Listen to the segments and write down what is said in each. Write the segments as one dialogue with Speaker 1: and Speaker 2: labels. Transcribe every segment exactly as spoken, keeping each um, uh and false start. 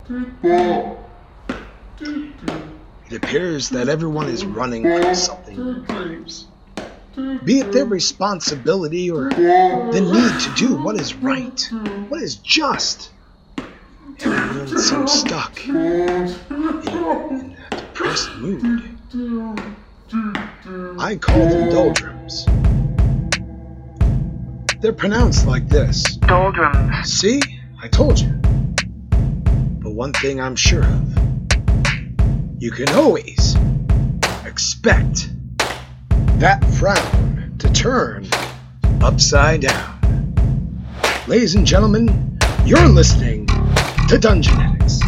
Speaker 1: It appears that everyone is running from something in their lives. Be it their responsibility or the need to do what is right, what is just. Everyone seems stuck in, in a depressed mood. I call them doldrums. They're pronounced like this.
Speaker 2: Doldrums.
Speaker 1: See? I told you. But one thing I'm sure of. You can always expect that frown to turn upside down. Ladies and gentlemen, you're listening to Dungeonetics.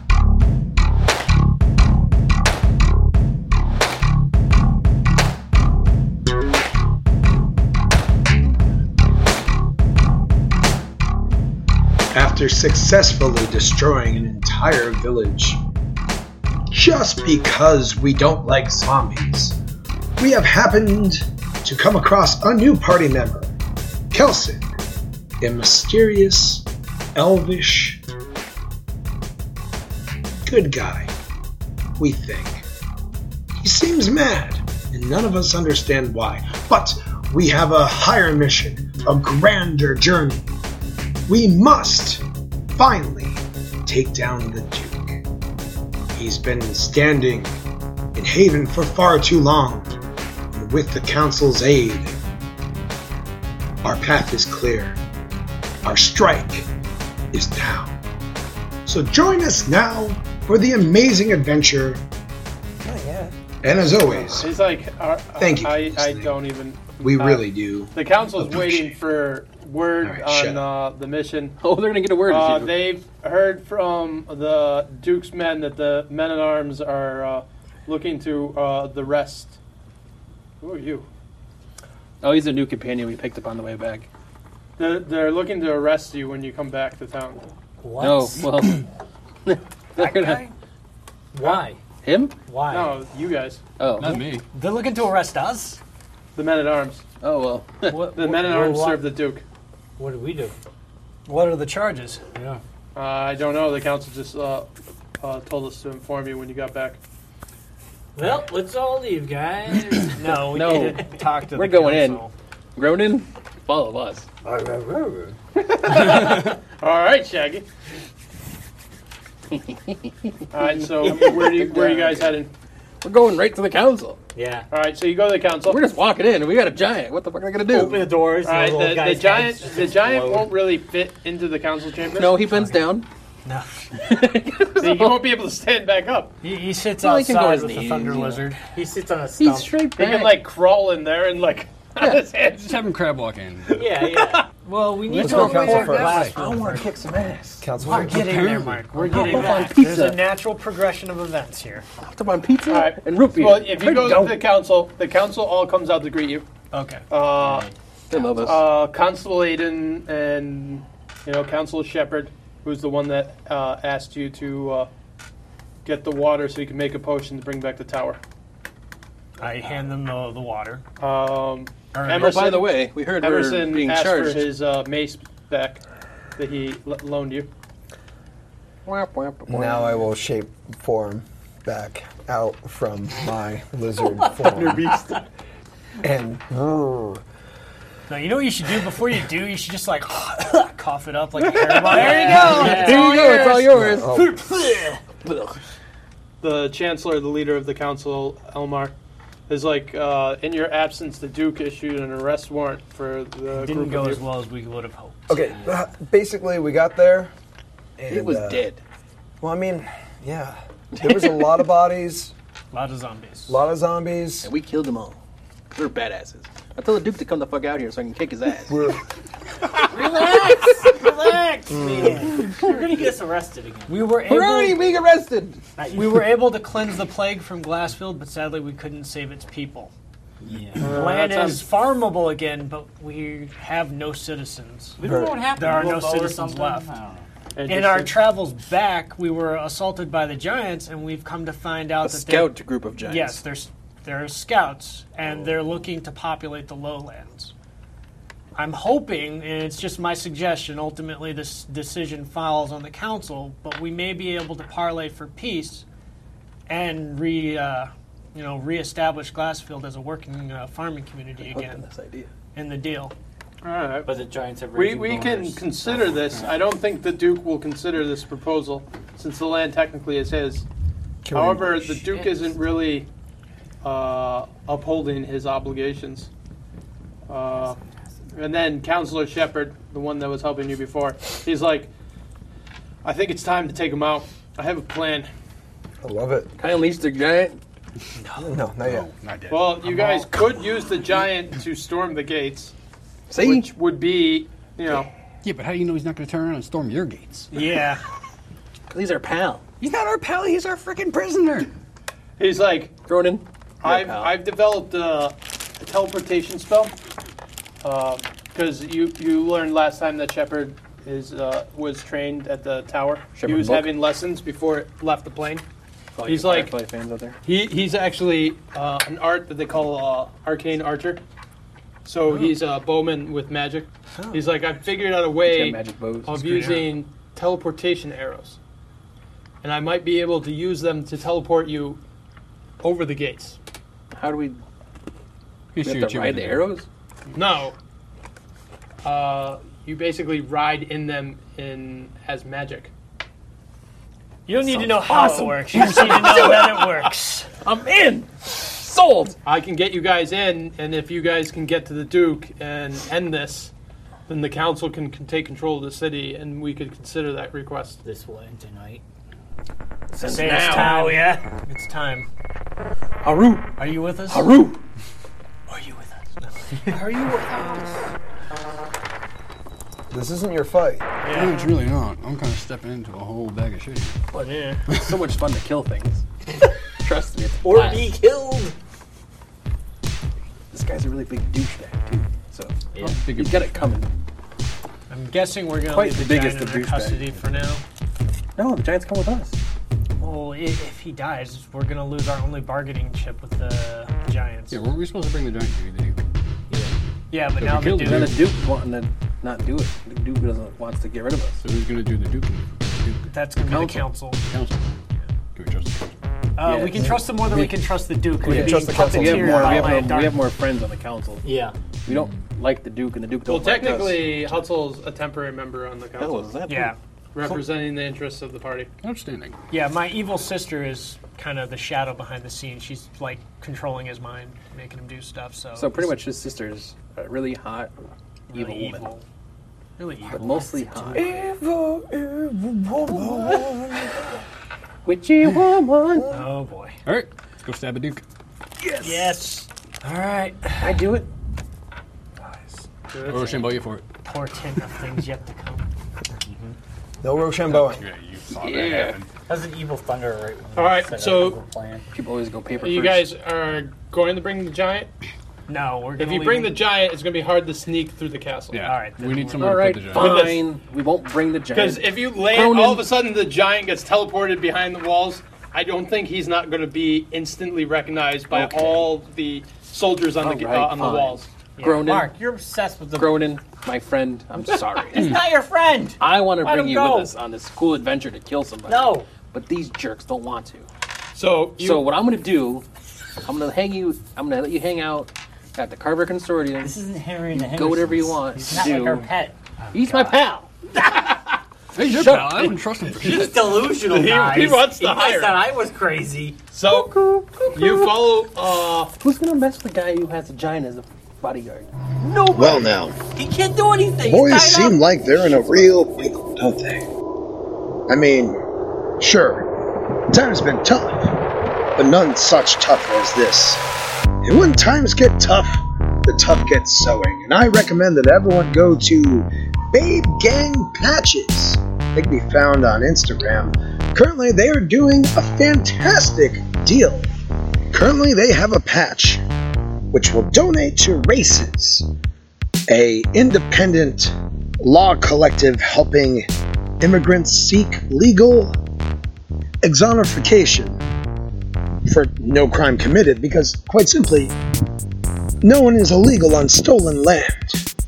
Speaker 1: After successfully destroying an entire village, just because we don't like zombies, we have happened to come across a new party member, Kelson, a mysterious, elvish, good guy, we think. He seems mad, and none of us understand why, but we have a higher mission, a grander journey. We must finally take down the Duke. He's been standing in Haven for far too long, and with the Council's aid, our path is clear. Our strike is now. So join us now for the amazing adventure.
Speaker 3: Oh, yeah.
Speaker 1: And as always,
Speaker 4: He's like, uh,
Speaker 1: thank you.
Speaker 4: I, I don't even.
Speaker 1: We
Speaker 4: uh,
Speaker 1: really do.
Speaker 4: The council's
Speaker 1: appreciate
Speaker 4: waiting for word
Speaker 1: All right, shut
Speaker 4: on uh, the mission.
Speaker 5: Oh, they're gonna get a word.
Speaker 4: Uh, they've heard from the Duke's men that the men at arms are uh, looking to uh, the rest. Who are you?
Speaker 5: Oh, he's a new companion we picked up on the way back.
Speaker 4: They're, they're looking to arrest you when you come back to town.
Speaker 3: What?
Speaker 5: No, well, they're
Speaker 3: That
Speaker 5: gonna
Speaker 3: guy? Why?
Speaker 5: him.
Speaker 3: Why?
Speaker 4: No, you guys,
Speaker 5: Oh,
Speaker 6: Not me.
Speaker 3: They're looking to arrest us?
Speaker 4: the men at arms.
Speaker 5: oh well.
Speaker 3: What,
Speaker 4: The
Speaker 3: what-
Speaker 4: men at
Speaker 3: what-
Speaker 4: arms
Speaker 3: what-
Speaker 4: serve the Duke.
Speaker 3: What do we do? What are the charges?
Speaker 6: Yeah.
Speaker 4: Uh, I don't know. The council just uh, uh, told us to inform you when you got back.
Speaker 3: Well, let's all leave, guys. no, we
Speaker 5: No.
Speaker 3: need to talk to
Speaker 5: We're
Speaker 3: the
Speaker 5: going in.
Speaker 3: council.
Speaker 5: Gronin, follow us.
Speaker 4: All right, Shaggy. All right, so where do you, where are you guys heading?
Speaker 5: We're going right to the council.
Speaker 3: Yeah.
Speaker 4: All right, so you go to the council.
Speaker 5: We're just walking in, and we got a giant. What the fuck are we gonna do?
Speaker 3: Open the doors.
Speaker 4: All right,
Speaker 3: and the,
Speaker 4: the,
Speaker 3: little
Speaker 4: the
Speaker 3: guy's
Speaker 4: giant
Speaker 3: heads just
Speaker 4: the giant
Speaker 3: explode.
Speaker 4: won't really fit into the council chamber.
Speaker 5: No, he bends down.
Speaker 3: No.
Speaker 4: So you won't be able to stand back up.
Speaker 3: He, he sits
Speaker 5: Well, he can go
Speaker 3: outside
Speaker 5: his
Speaker 3: with the
Speaker 5: knees,
Speaker 3: thunder
Speaker 5: you know.
Speaker 3: lizard. He sits on a
Speaker 5: He's
Speaker 3: stump.
Speaker 5: straight
Speaker 4: He
Speaker 5: back.
Speaker 4: can like crawl in there and like on his hands.
Speaker 6: Just have him crab walk in.
Speaker 3: Yeah, yeah. Well, we need
Speaker 7: Let's
Speaker 3: to
Speaker 7: go
Speaker 3: open
Speaker 7: council
Speaker 3: more
Speaker 7: first.
Speaker 3: glass.
Speaker 7: I want to kick some ass. Council
Speaker 3: We're
Speaker 7: first.
Speaker 3: getting there, Mark. We're getting
Speaker 5: on
Speaker 3: there.
Speaker 5: pizza.
Speaker 3: There's a natural progression of events here.
Speaker 5: Come on, pizza
Speaker 4: All right.
Speaker 5: and root beer.
Speaker 4: Well, if you
Speaker 5: Where'd
Speaker 4: go to the council, the council all comes out to greet you.
Speaker 3: Okay.
Speaker 4: Uh,
Speaker 5: They love us.
Speaker 4: uh, Constable Aiden and you know Council Shepherd, who's the one that uh, asked you to uh, get the water so you can make a potion to bring back the tower.
Speaker 3: I hand them the, the water.
Speaker 4: Um,
Speaker 3: Or-
Speaker 5: oh,
Speaker 4: Emerson,
Speaker 5: by the way, we heard we're
Speaker 4: Emerson
Speaker 5: being
Speaker 4: asked
Speaker 5: charged.
Speaker 4: for his uh, mace back that he l- loaned you.
Speaker 7: Now I will shape form back out from my lizard form.
Speaker 4: Beast.
Speaker 7: And
Speaker 3: No, you know what you should do before you do? You should just like cough it up like a cannibal. There you go.
Speaker 5: Here you go, it's all yours.
Speaker 7: oh,
Speaker 4: The Chancellor, the leader of the council, Elmar, is like, uh, in your absence, the Duke issued an arrest warrant for the
Speaker 3: Didn't
Speaker 4: group
Speaker 3: go
Speaker 4: of
Speaker 3: as
Speaker 4: you.
Speaker 3: well as we would have hoped.
Speaker 7: okay, uh, basically we got there. And,
Speaker 5: It was
Speaker 7: uh,
Speaker 5: dead.
Speaker 7: Well, I mean, yeah. There was a lot of bodies,
Speaker 3: A lot of zombies.
Speaker 7: a lot of zombies.
Speaker 5: And we killed them all. We're badasses. I told the Duke to come the fuck out here so I can kick his ass.
Speaker 7: We're,
Speaker 3: Relax! Relax, man. You're gonna get us arrested again. We were able.
Speaker 5: We're already being arrested.
Speaker 3: We were able to cleanse the plague from Glassfield, but sadly we couldn't save its people.
Speaker 6: Yeah.
Speaker 3: The land
Speaker 4: that
Speaker 3: is farmable again, but we have no citizens.
Speaker 8: We don't know what happened.
Speaker 3: There are
Speaker 8: Blew
Speaker 3: no
Speaker 8: up boat or
Speaker 3: citizens
Speaker 8: something?
Speaker 3: left.
Speaker 8: I don't know.
Speaker 4: And
Speaker 3: In
Speaker 4: just
Speaker 3: our
Speaker 4: said-
Speaker 3: travels back, we were assaulted by the giants, and we've come to find out
Speaker 5: A
Speaker 3: that
Speaker 5: scout group of
Speaker 3: they're,
Speaker 5: giants.
Speaker 3: yes, there's they're scouts, and they're looking to populate the lowlands. I'm hoping, and it's just my suggestion, ultimately this decision falls on the council, but we may be able to parlay for peace and re, uh, you know, reestablish Glassfield as a working uh, farming community again
Speaker 5: This idea.
Speaker 3: in the deal.
Speaker 4: All right.
Speaker 2: But the Giants have
Speaker 4: We,
Speaker 2: raging
Speaker 4: we can
Speaker 2: boners.
Speaker 4: consider this. I don't think the Duke will consider this proposal, since the land technically is his.
Speaker 7: Can we-
Speaker 4: However, the Duke isn't really uh, upholding his obligations. Uh, and then Councilor Shepard, the one that was helping you before, he's like, I think it's time to take him out. I have a plan.
Speaker 7: I love it.
Speaker 5: Can I unleash the giant?
Speaker 7: No, not yet.
Speaker 6: Not dead.
Speaker 4: Well, you guys could use the giant to storm the gates,
Speaker 5: See?
Speaker 4: which would be, you know,
Speaker 6: Yeah, but how do you know he's not going to turn around and storm your gates?
Speaker 3: Yeah.
Speaker 5: He's our pal.
Speaker 6: He's not our pal. He's our freaking prisoner.
Speaker 4: he's like,
Speaker 5: Ronan.
Speaker 4: I've,
Speaker 5: pal.
Speaker 4: I've developed a, a teleportation spell because you, you learned last time that Shepard is uh, was trained at the tower. he
Speaker 5: Shepard
Speaker 4: was
Speaker 5: Book?
Speaker 4: having lessons before it left the plane.
Speaker 5: All
Speaker 4: He's
Speaker 5: you
Speaker 4: like-
Speaker 5: Firefly fans out there.
Speaker 4: He he's actually uh, an art that they call uh, arcane archer. So he's a bowman with magic. He's like, I've figured out a
Speaker 5: He's
Speaker 4: way
Speaker 5: got magic bows.
Speaker 4: of using teleportation arrows, and I might be able to use them to teleport you over the gates.
Speaker 5: How do we, we
Speaker 6: He
Speaker 5: have
Speaker 6: shoots
Speaker 5: to
Speaker 6: you
Speaker 5: ride
Speaker 6: with
Speaker 5: the
Speaker 6: a-
Speaker 5: arrows?
Speaker 4: No. Uh, you basically ride in them in as magic.
Speaker 3: You don't need to
Speaker 5: Sounds
Speaker 3: know how
Speaker 5: awesome.
Speaker 3: it works. You just need to know that it works.
Speaker 5: I'm in! Sold!
Speaker 4: I can get you guys in, and if you guys can get to the Duke and end this, then the council can, can take control of the city, and we could consider that request.
Speaker 2: This will end tonight.
Speaker 5: Since
Speaker 3: Say it's
Speaker 5: now.
Speaker 3: time. Yeah. It's time.
Speaker 5: Haru!
Speaker 3: Are you with us?
Speaker 5: Haru!
Speaker 3: Are you with us? Are you with us?
Speaker 7: This isn't your fight.
Speaker 6: No, it's really not. I'm kind of stepping into a whole bag of shit.
Speaker 3: But yeah.
Speaker 5: It's so much fun to kill things. Trust me. It's
Speaker 2: Or
Speaker 5: blast.
Speaker 2: be killed.
Speaker 5: This guy's a really big douchebag, too. So,
Speaker 2: Yeah.
Speaker 6: Big
Speaker 5: he's got it coming.
Speaker 3: I'm guessing we're gonna
Speaker 5: Quite
Speaker 3: leave
Speaker 5: the
Speaker 3: the,
Speaker 5: biggest
Speaker 3: giant
Speaker 5: of
Speaker 3: in their
Speaker 5: douchebags.
Speaker 3: custody for now.
Speaker 5: No, the Giants come with us.
Speaker 3: Well, i- if he dies, we're gonna lose our only bargaining chip with the Giants.
Speaker 6: Yeah, were we supposed to bring the giant to the Duke?
Speaker 3: Yeah, but
Speaker 6: So
Speaker 3: now
Speaker 6: we
Speaker 3: the
Speaker 6: killed
Speaker 3: dude.
Speaker 6: the
Speaker 5: And then the Duke wanting to not do it. The Duke doesn't wants to get rid of us.
Speaker 6: So who's going to do the Duke? Duke
Speaker 3: That's gonna be the council.
Speaker 6: Council. Do we trust the council?
Speaker 3: Uh,
Speaker 5: Yeah.
Speaker 3: we can trust them more than we can trust the Duke.
Speaker 7: We
Speaker 3: who's
Speaker 7: can trust
Speaker 3: being
Speaker 7: the council.
Speaker 5: We have
Speaker 3: puppeteered
Speaker 5: more.
Speaker 3: by
Speaker 5: We have,
Speaker 3: a
Speaker 5: more,
Speaker 3: dark-
Speaker 5: we have more friends on the council.
Speaker 2: Yeah.
Speaker 5: We don't like the Duke, and the Duke
Speaker 4: Well,
Speaker 5: don't like us.
Speaker 4: technically, Hutzel's a temporary member on the
Speaker 5: Hell,
Speaker 4: council,
Speaker 5: is that?
Speaker 3: Yeah,
Speaker 4: representing the interests of the party.
Speaker 6: Outstanding.
Speaker 3: yeah. My evil sister is kind of the shadow behind the scenes. She's like controlling his mind, making him do stuff. So,
Speaker 5: So pretty much his sister's a really hot, evil
Speaker 3: really
Speaker 5: woman.
Speaker 3: evil. Really
Speaker 5: But
Speaker 3: evil.
Speaker 5: mostly hot.
Speaker 7: Evil, evil woman.
Speaker 5: Witchy woman.
Speaker 3: Oh boy.
Speaker 6: All right, let's go stab a Duke.
Speaker 3: Yes. All right.
Speaker 5: I do it.
Speaker 6: Or Rochambeau you for it.
Speaker 3: Portent of things yet to come.
Speaker 7: No Rochambeauing.
Speaker 6: Yeah, you saw
Speaker 5: Yeah.
Speaker 6: that happen.
Speaker 2: That's an evil thunder right when
Speaker 4: All right,
Speaker 2: they set
Speaker 4: so-
Speaker 2: up the plan.
Speaker 5: People always go paper
Speaker 4: You
Speaker 5: first.
Speaker 4: guys are going to bring the giant?
Speaker 3: No, we're.
Speaker 4: If
Speaker 3: Gonna
Speaker 4: you
Speaker 3: leave
Speaker 4: bring the
Speaker 3: him-
Speaker 4: giant, it's going to be hard to sneak through the castle.
Speaker 6: Yeah.
Speaker 3: All right, then
Speaker 6: We need
Speaker 3: we're-
Speaker 6: someone
Speaker 5: All
Speaker 6: to
Speaker 5: right,
Speaker 6: put the giant.
Speaker 5: fine. We won't bring the
Speaker 4: Because
Speaker 5: giant.
Speaker 4: if you land,
Speaker 5: Cronin.
Speaker 4: all of a sudden the giant gets teleported behind the walls, I don't think he's not going to be instantly recognized by
Speaker 5: Okay.
Speaker 4: all the soldiers on the
Speaker 5: All right,
Speaker 4: uh, on the
Speaker 5: fine.
Speaker 4: walls.
Speaker 3: Yeah,
Speaker 5: Cronin.
Speaker 3: Mark, you're obsessed with the.
Speaker 5: Cronin, my friend, I'm sorry.
Speaker 3: He's not your friend.
Speaker 5: I want to
Speaker 3: Let
Speaker 5: bring
Speaker 3: him
Speaker 5: you
Speaker 3: go.
Speaker 5: with us on this cool adventure to kill somebody.
Speaker 3: No.
Speaker 5: But these jerks don't want to.
Speaker 4: So, you,
Speaker 5: So what I'm going to do, I'm going to hang you, I'm going to let you hang out at the Carver Consortium.
Speaker 2: This isn't Henry and the
Speaker 5: Go whatever you
Speaker 2: Hendersons.
Speaker 5: want
Speaker 2: He's
Speaker 5: to
Speaker 2: not
Speaker 5: do.
Speaker 2: like our pet.
Speaker 5: He's my pal.
Speaker 6: Hey, your
Speaker 5: Shut
Speaker 6: pal.
Speaker 5: up.
Speaker 6: I wouldn't trust him for
Speaker 2: He's
Speaker 6: shit.
Speaker 2: delusional,
Speaker 4: He- he
Speaker 2: guys.
Speaker 4: wants to
Speaker 2: thinks
Speaker 4: hire.
Speaker 2: that I was crazy.
Speaker 4: so you follow. Uh,
Speaker 5: Who's going to mess with the guy who has a giant as a bodyguard?
Speaker 1: Well, now,
Speaker 2: He can't do anything.
Speaker 1: boys
Speaker 2: He's tied
Speaker 1: seem
Speaker 2: up.
Speaker 1: like they're in a real pickle, don't they? I mean, sure, times been tough, but none such tough as this. And when times get tough, the tough get sewing, and I recommend that everyone go to Babe Gang Patches. They can be found on Instagram. Currently, they are doing a fantastic deal. Currently, they have a patch which will donate to Races, a independent law collective helping immigrants seek legal exonerification for no crime committed, because, quite simply, no one is illegal on stolen land.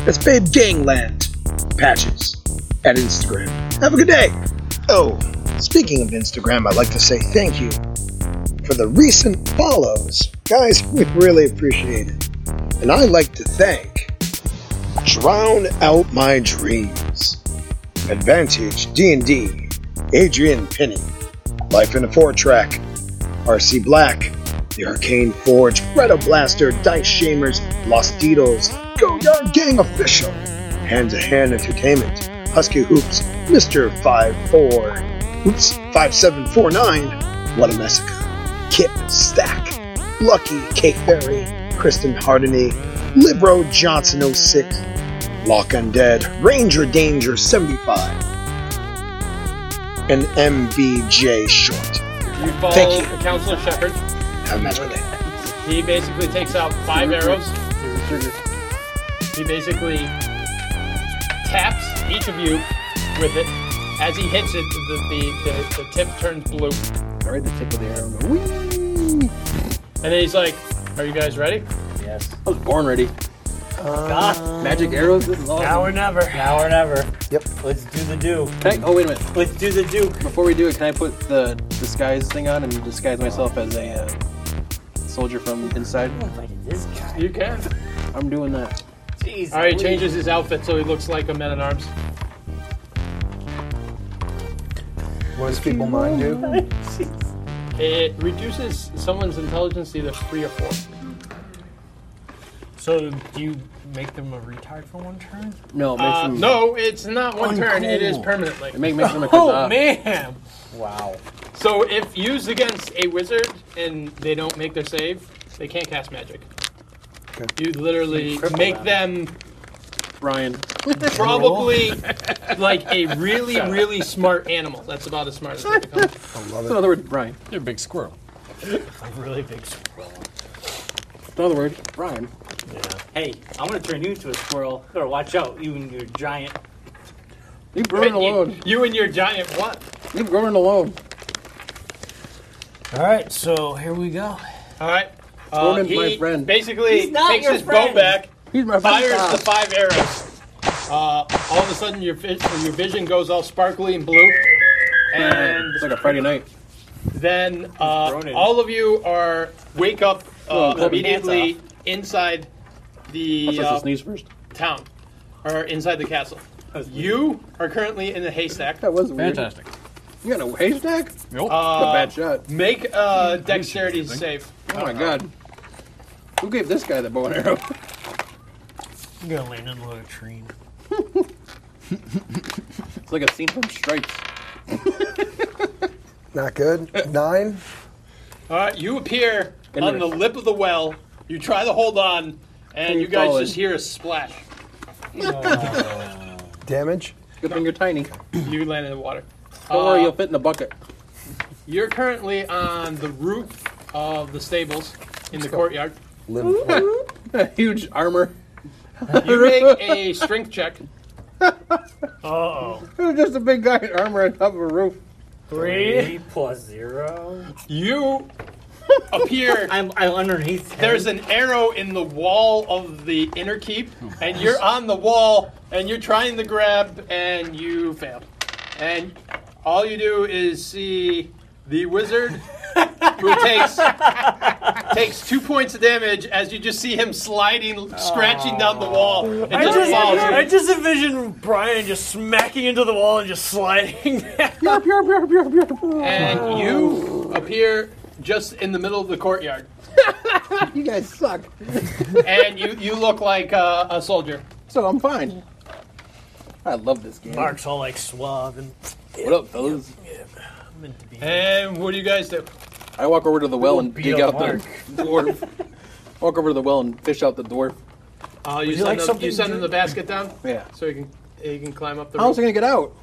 Speaker 1: It's Babe Gangland Patches at Instagram. Have a good day. Oh, speaking of Instagram, I'd like to say thank you for the recent follows. Guys, we really appreciate it. And I'd like to thank Drown Out My Dreams, Advantage D and D, Adrian Penny, Life in a Four Track, R C Black, The Arcane Forge, Fredo Blaster, Dice Shamers, Lost Ditos, Go Yard Gang Official, Hand to Hand Entertainment, Husky Hoops, Mister five four, Oops, five seven four nine, What a Messica, Kip Stack, Lucky K Ferry, Kristen Hardeny, Libro Johnson oh six, Lock Undead, Ranger Danger seventy-five, and M B J Short.
Speaker 4: You follow
Speaker 1: Thank you.
Speaker 4: Counselor Shepard.
Speaker 1: Have a magical day.
Speaker 4: He basically takes out five arrows. He basically taps each of you with it. As he hits it, the, the, the, the tip turns blue.
Speaker 5: All right, the tip of the arrow. Go, whee!
Speaker 4: And then he's like, are you guys ready?
Speaker 2: Yes.
Speaker 5: I was born ready.
Speaker 2: God.
Speaker 5: Magic arrows. This is awesome.
Speaker 3: Now or never.
Speaker 2: Now or never.
Speaker 7: Yep.
Speaker 2: Let's do the do.
Speaker 5: Can I, oh wait a minute.
Speaker 2: Let's do the do.
Speaker 5: Before we do it, can I put the disguise thing on and disguise myself as a uh, soldier from inside?
Speaker 2: Who invited this guy?
Speaker 4: You can.
Speaker 5: I'm doing that.
Speaker 2: Jeez.
Speaker 4: Alright, he
Speaker 2: Louise.
Speaker 4: changes his outfit so he looks like a man-at-arms.
Speaker 7: What does people mind do?
Speaker 4: It reduces someone's intelligence to either three or four.
Speaker 3: So do you make them a retard for one turn?
Speaker 5: No, it makes
Speaker 4: Uh,
Speaker 5: them,
Speaker 4: no, it's not one turn. It is
Speaker 3: Uncool.
Speaker 4: permanently.
Speaker 5: It make, makes them a
Speaker 3: Oh
Speaker 5: kazaa.
Speaker 3: man!
Speaker 2: Wow.
Speaker 4: So if used against a wizard and they don't make their save, they can't cast magic.
Speaker 7: Okay.
Speaker 4: You literally
Speaker 2: Cripple
Speaker 4: make
Speaker 2: them.
Speaker 4: them
Speaker 5: Brian.
Speaker 4: probably like a really, really smart animal. That's about as smart as they become.
Speaker 7: I
Speaker 5: So
Speaker 7: love
Speaker 5: in
Speaker 7: it.
Speaker 5: other words, Brian.
Speaker 6: You're a big squirrel.
Speaker 3: A really big squirrel.
Speaker 5: In other words, Brian.
Speaker 2: Hey, I'm gonna turn you into a squirrel. Better watch out, you and your giant.
Speaker 5: Leave Ronan alone.
Speaker 4: You, you and your giant what?
Speaker 5: Leave Ronan alone.
Speaker 3: All right, so here we go.
Speaker 4: All right. Uh,
Speaker 5: Ronan's
Speaker 4: he
Speaker 5: my friend.
Speaker 4: basically
Speaker 2: He's not
Speaker 4: takes
Speaker 2: your
Speaker 4: his
Speaker 2: friend.
Speaker 4: bow back,
Speaker 5: He's my
Speaker 4: fires the
Speaker 5: friend.
Speaker 4: five arrows. Uh, all of a sudden, your vi- your vision goes all sparkly and blue, and
Speaker 5: It's like a Friday night.
Speaker 4: then uh,
Speaker 2: Ronan.
Speaker 4: all of you are wake up uh,
Speaker 5: Well,
Speaker 4: immediately inside the
Speaker 5: I'm supposed
Speaker 4: uh,
Speaker 5: to sneeze first.
Speaker 4: town, or inside the castle. You are currently in the haystack.
Speaker 5: That was weird.
Speaker 6: Fantastic.
Speaker 5: You got a haystack?
Speaker 6: Nope.
Speaker 5: That's a
Speaker 4: Uh,
Speaker 5: bad shot.
Speaker 4: make a dexterity save.
Speaker 5: Oh my god. Who gave this guy the bow and arrow?
Speaker 3: I'm gonna land in a latrine.
Speaker 5: It's like a scene from Stripes.
Speaker 7: Not good. Nine.
Speaker 4: All right, you appear
Speaker 5: In
Speaker 4: on
Speaker 5: the-
Speaker 4: the lip of the well. You try to hold on, and you guys
Speaker 5: Solid.
Speaker 4: just hear a splash.
Speaker 7: Damage.
Speaker 5: Good thing you're tiny.
Speaker 4: You land in the water.
Speaker 5: Don't
Speaker 4: Uh,
Speaker 5: worry, you'll fit in the bucket.
Speaker 4: You're currently on the roof of the stables in the
Speaker 7: go.
Speaker 4: courtyard.
Speaker 7: Live.
Speaker 5: Huge armor.
Speaker 4: You make a strength check.
Speaker 3: Uh-oh.
Speaker 5: It was just a big guy in armor on top of a roof.
Speaker 3: Three.
Speaker 2: Three plus zero.
Speaker 4: You appear.
Speaker 2: I'm, I'm underneath. him.
Speaker 4: There's an arrow in the wall of the inner keep, and you're on the wall, and you're trying to grab, and you fail. And all you do is see the wizard who takes takes two points of damage as you just see him sliding, scratching down the wall, and
Speaker 3: I
Speaker 4: just
Speaker 3: just,
Speaker 4: falls.
Speaker 3: I just envision Brian just smacking into the wall and just sliding down.
Speaker 4: And you appear just in the middle of the courtyard,
Speaker 5: You guys suck.
Speaker 4: and you you look like uh, a soldier.
Speaker 5: So I'm fine. I love this game.
Speaker 3: Mark's all like suave and
Speaker 5: What up, fellas?
Speaker 3: meant to be.
Speaker 4: And what do you guys do?
Speaker 5: I walk over to the well and
Speaker 3: beat
Speaker 5: dig
Speaker 3: up
Speaker 5: out the dwarf. Walk over to the well and fish out the dwarf.
Speaker 4: Uh, you
Speaker 3: you
Speaker 4: send
Speaker 3: like
Speaker 4: them,
Speaker 3: something
Speaker 4: you send
Speaker 3: to-
Speaker 4: them the basket down,
Speaker 5: Yeah.
Speaker 4: so you can you can climb up the
Speaker 5: How else
Speaker 4: roof.
Speaker 5: are you gonna get out?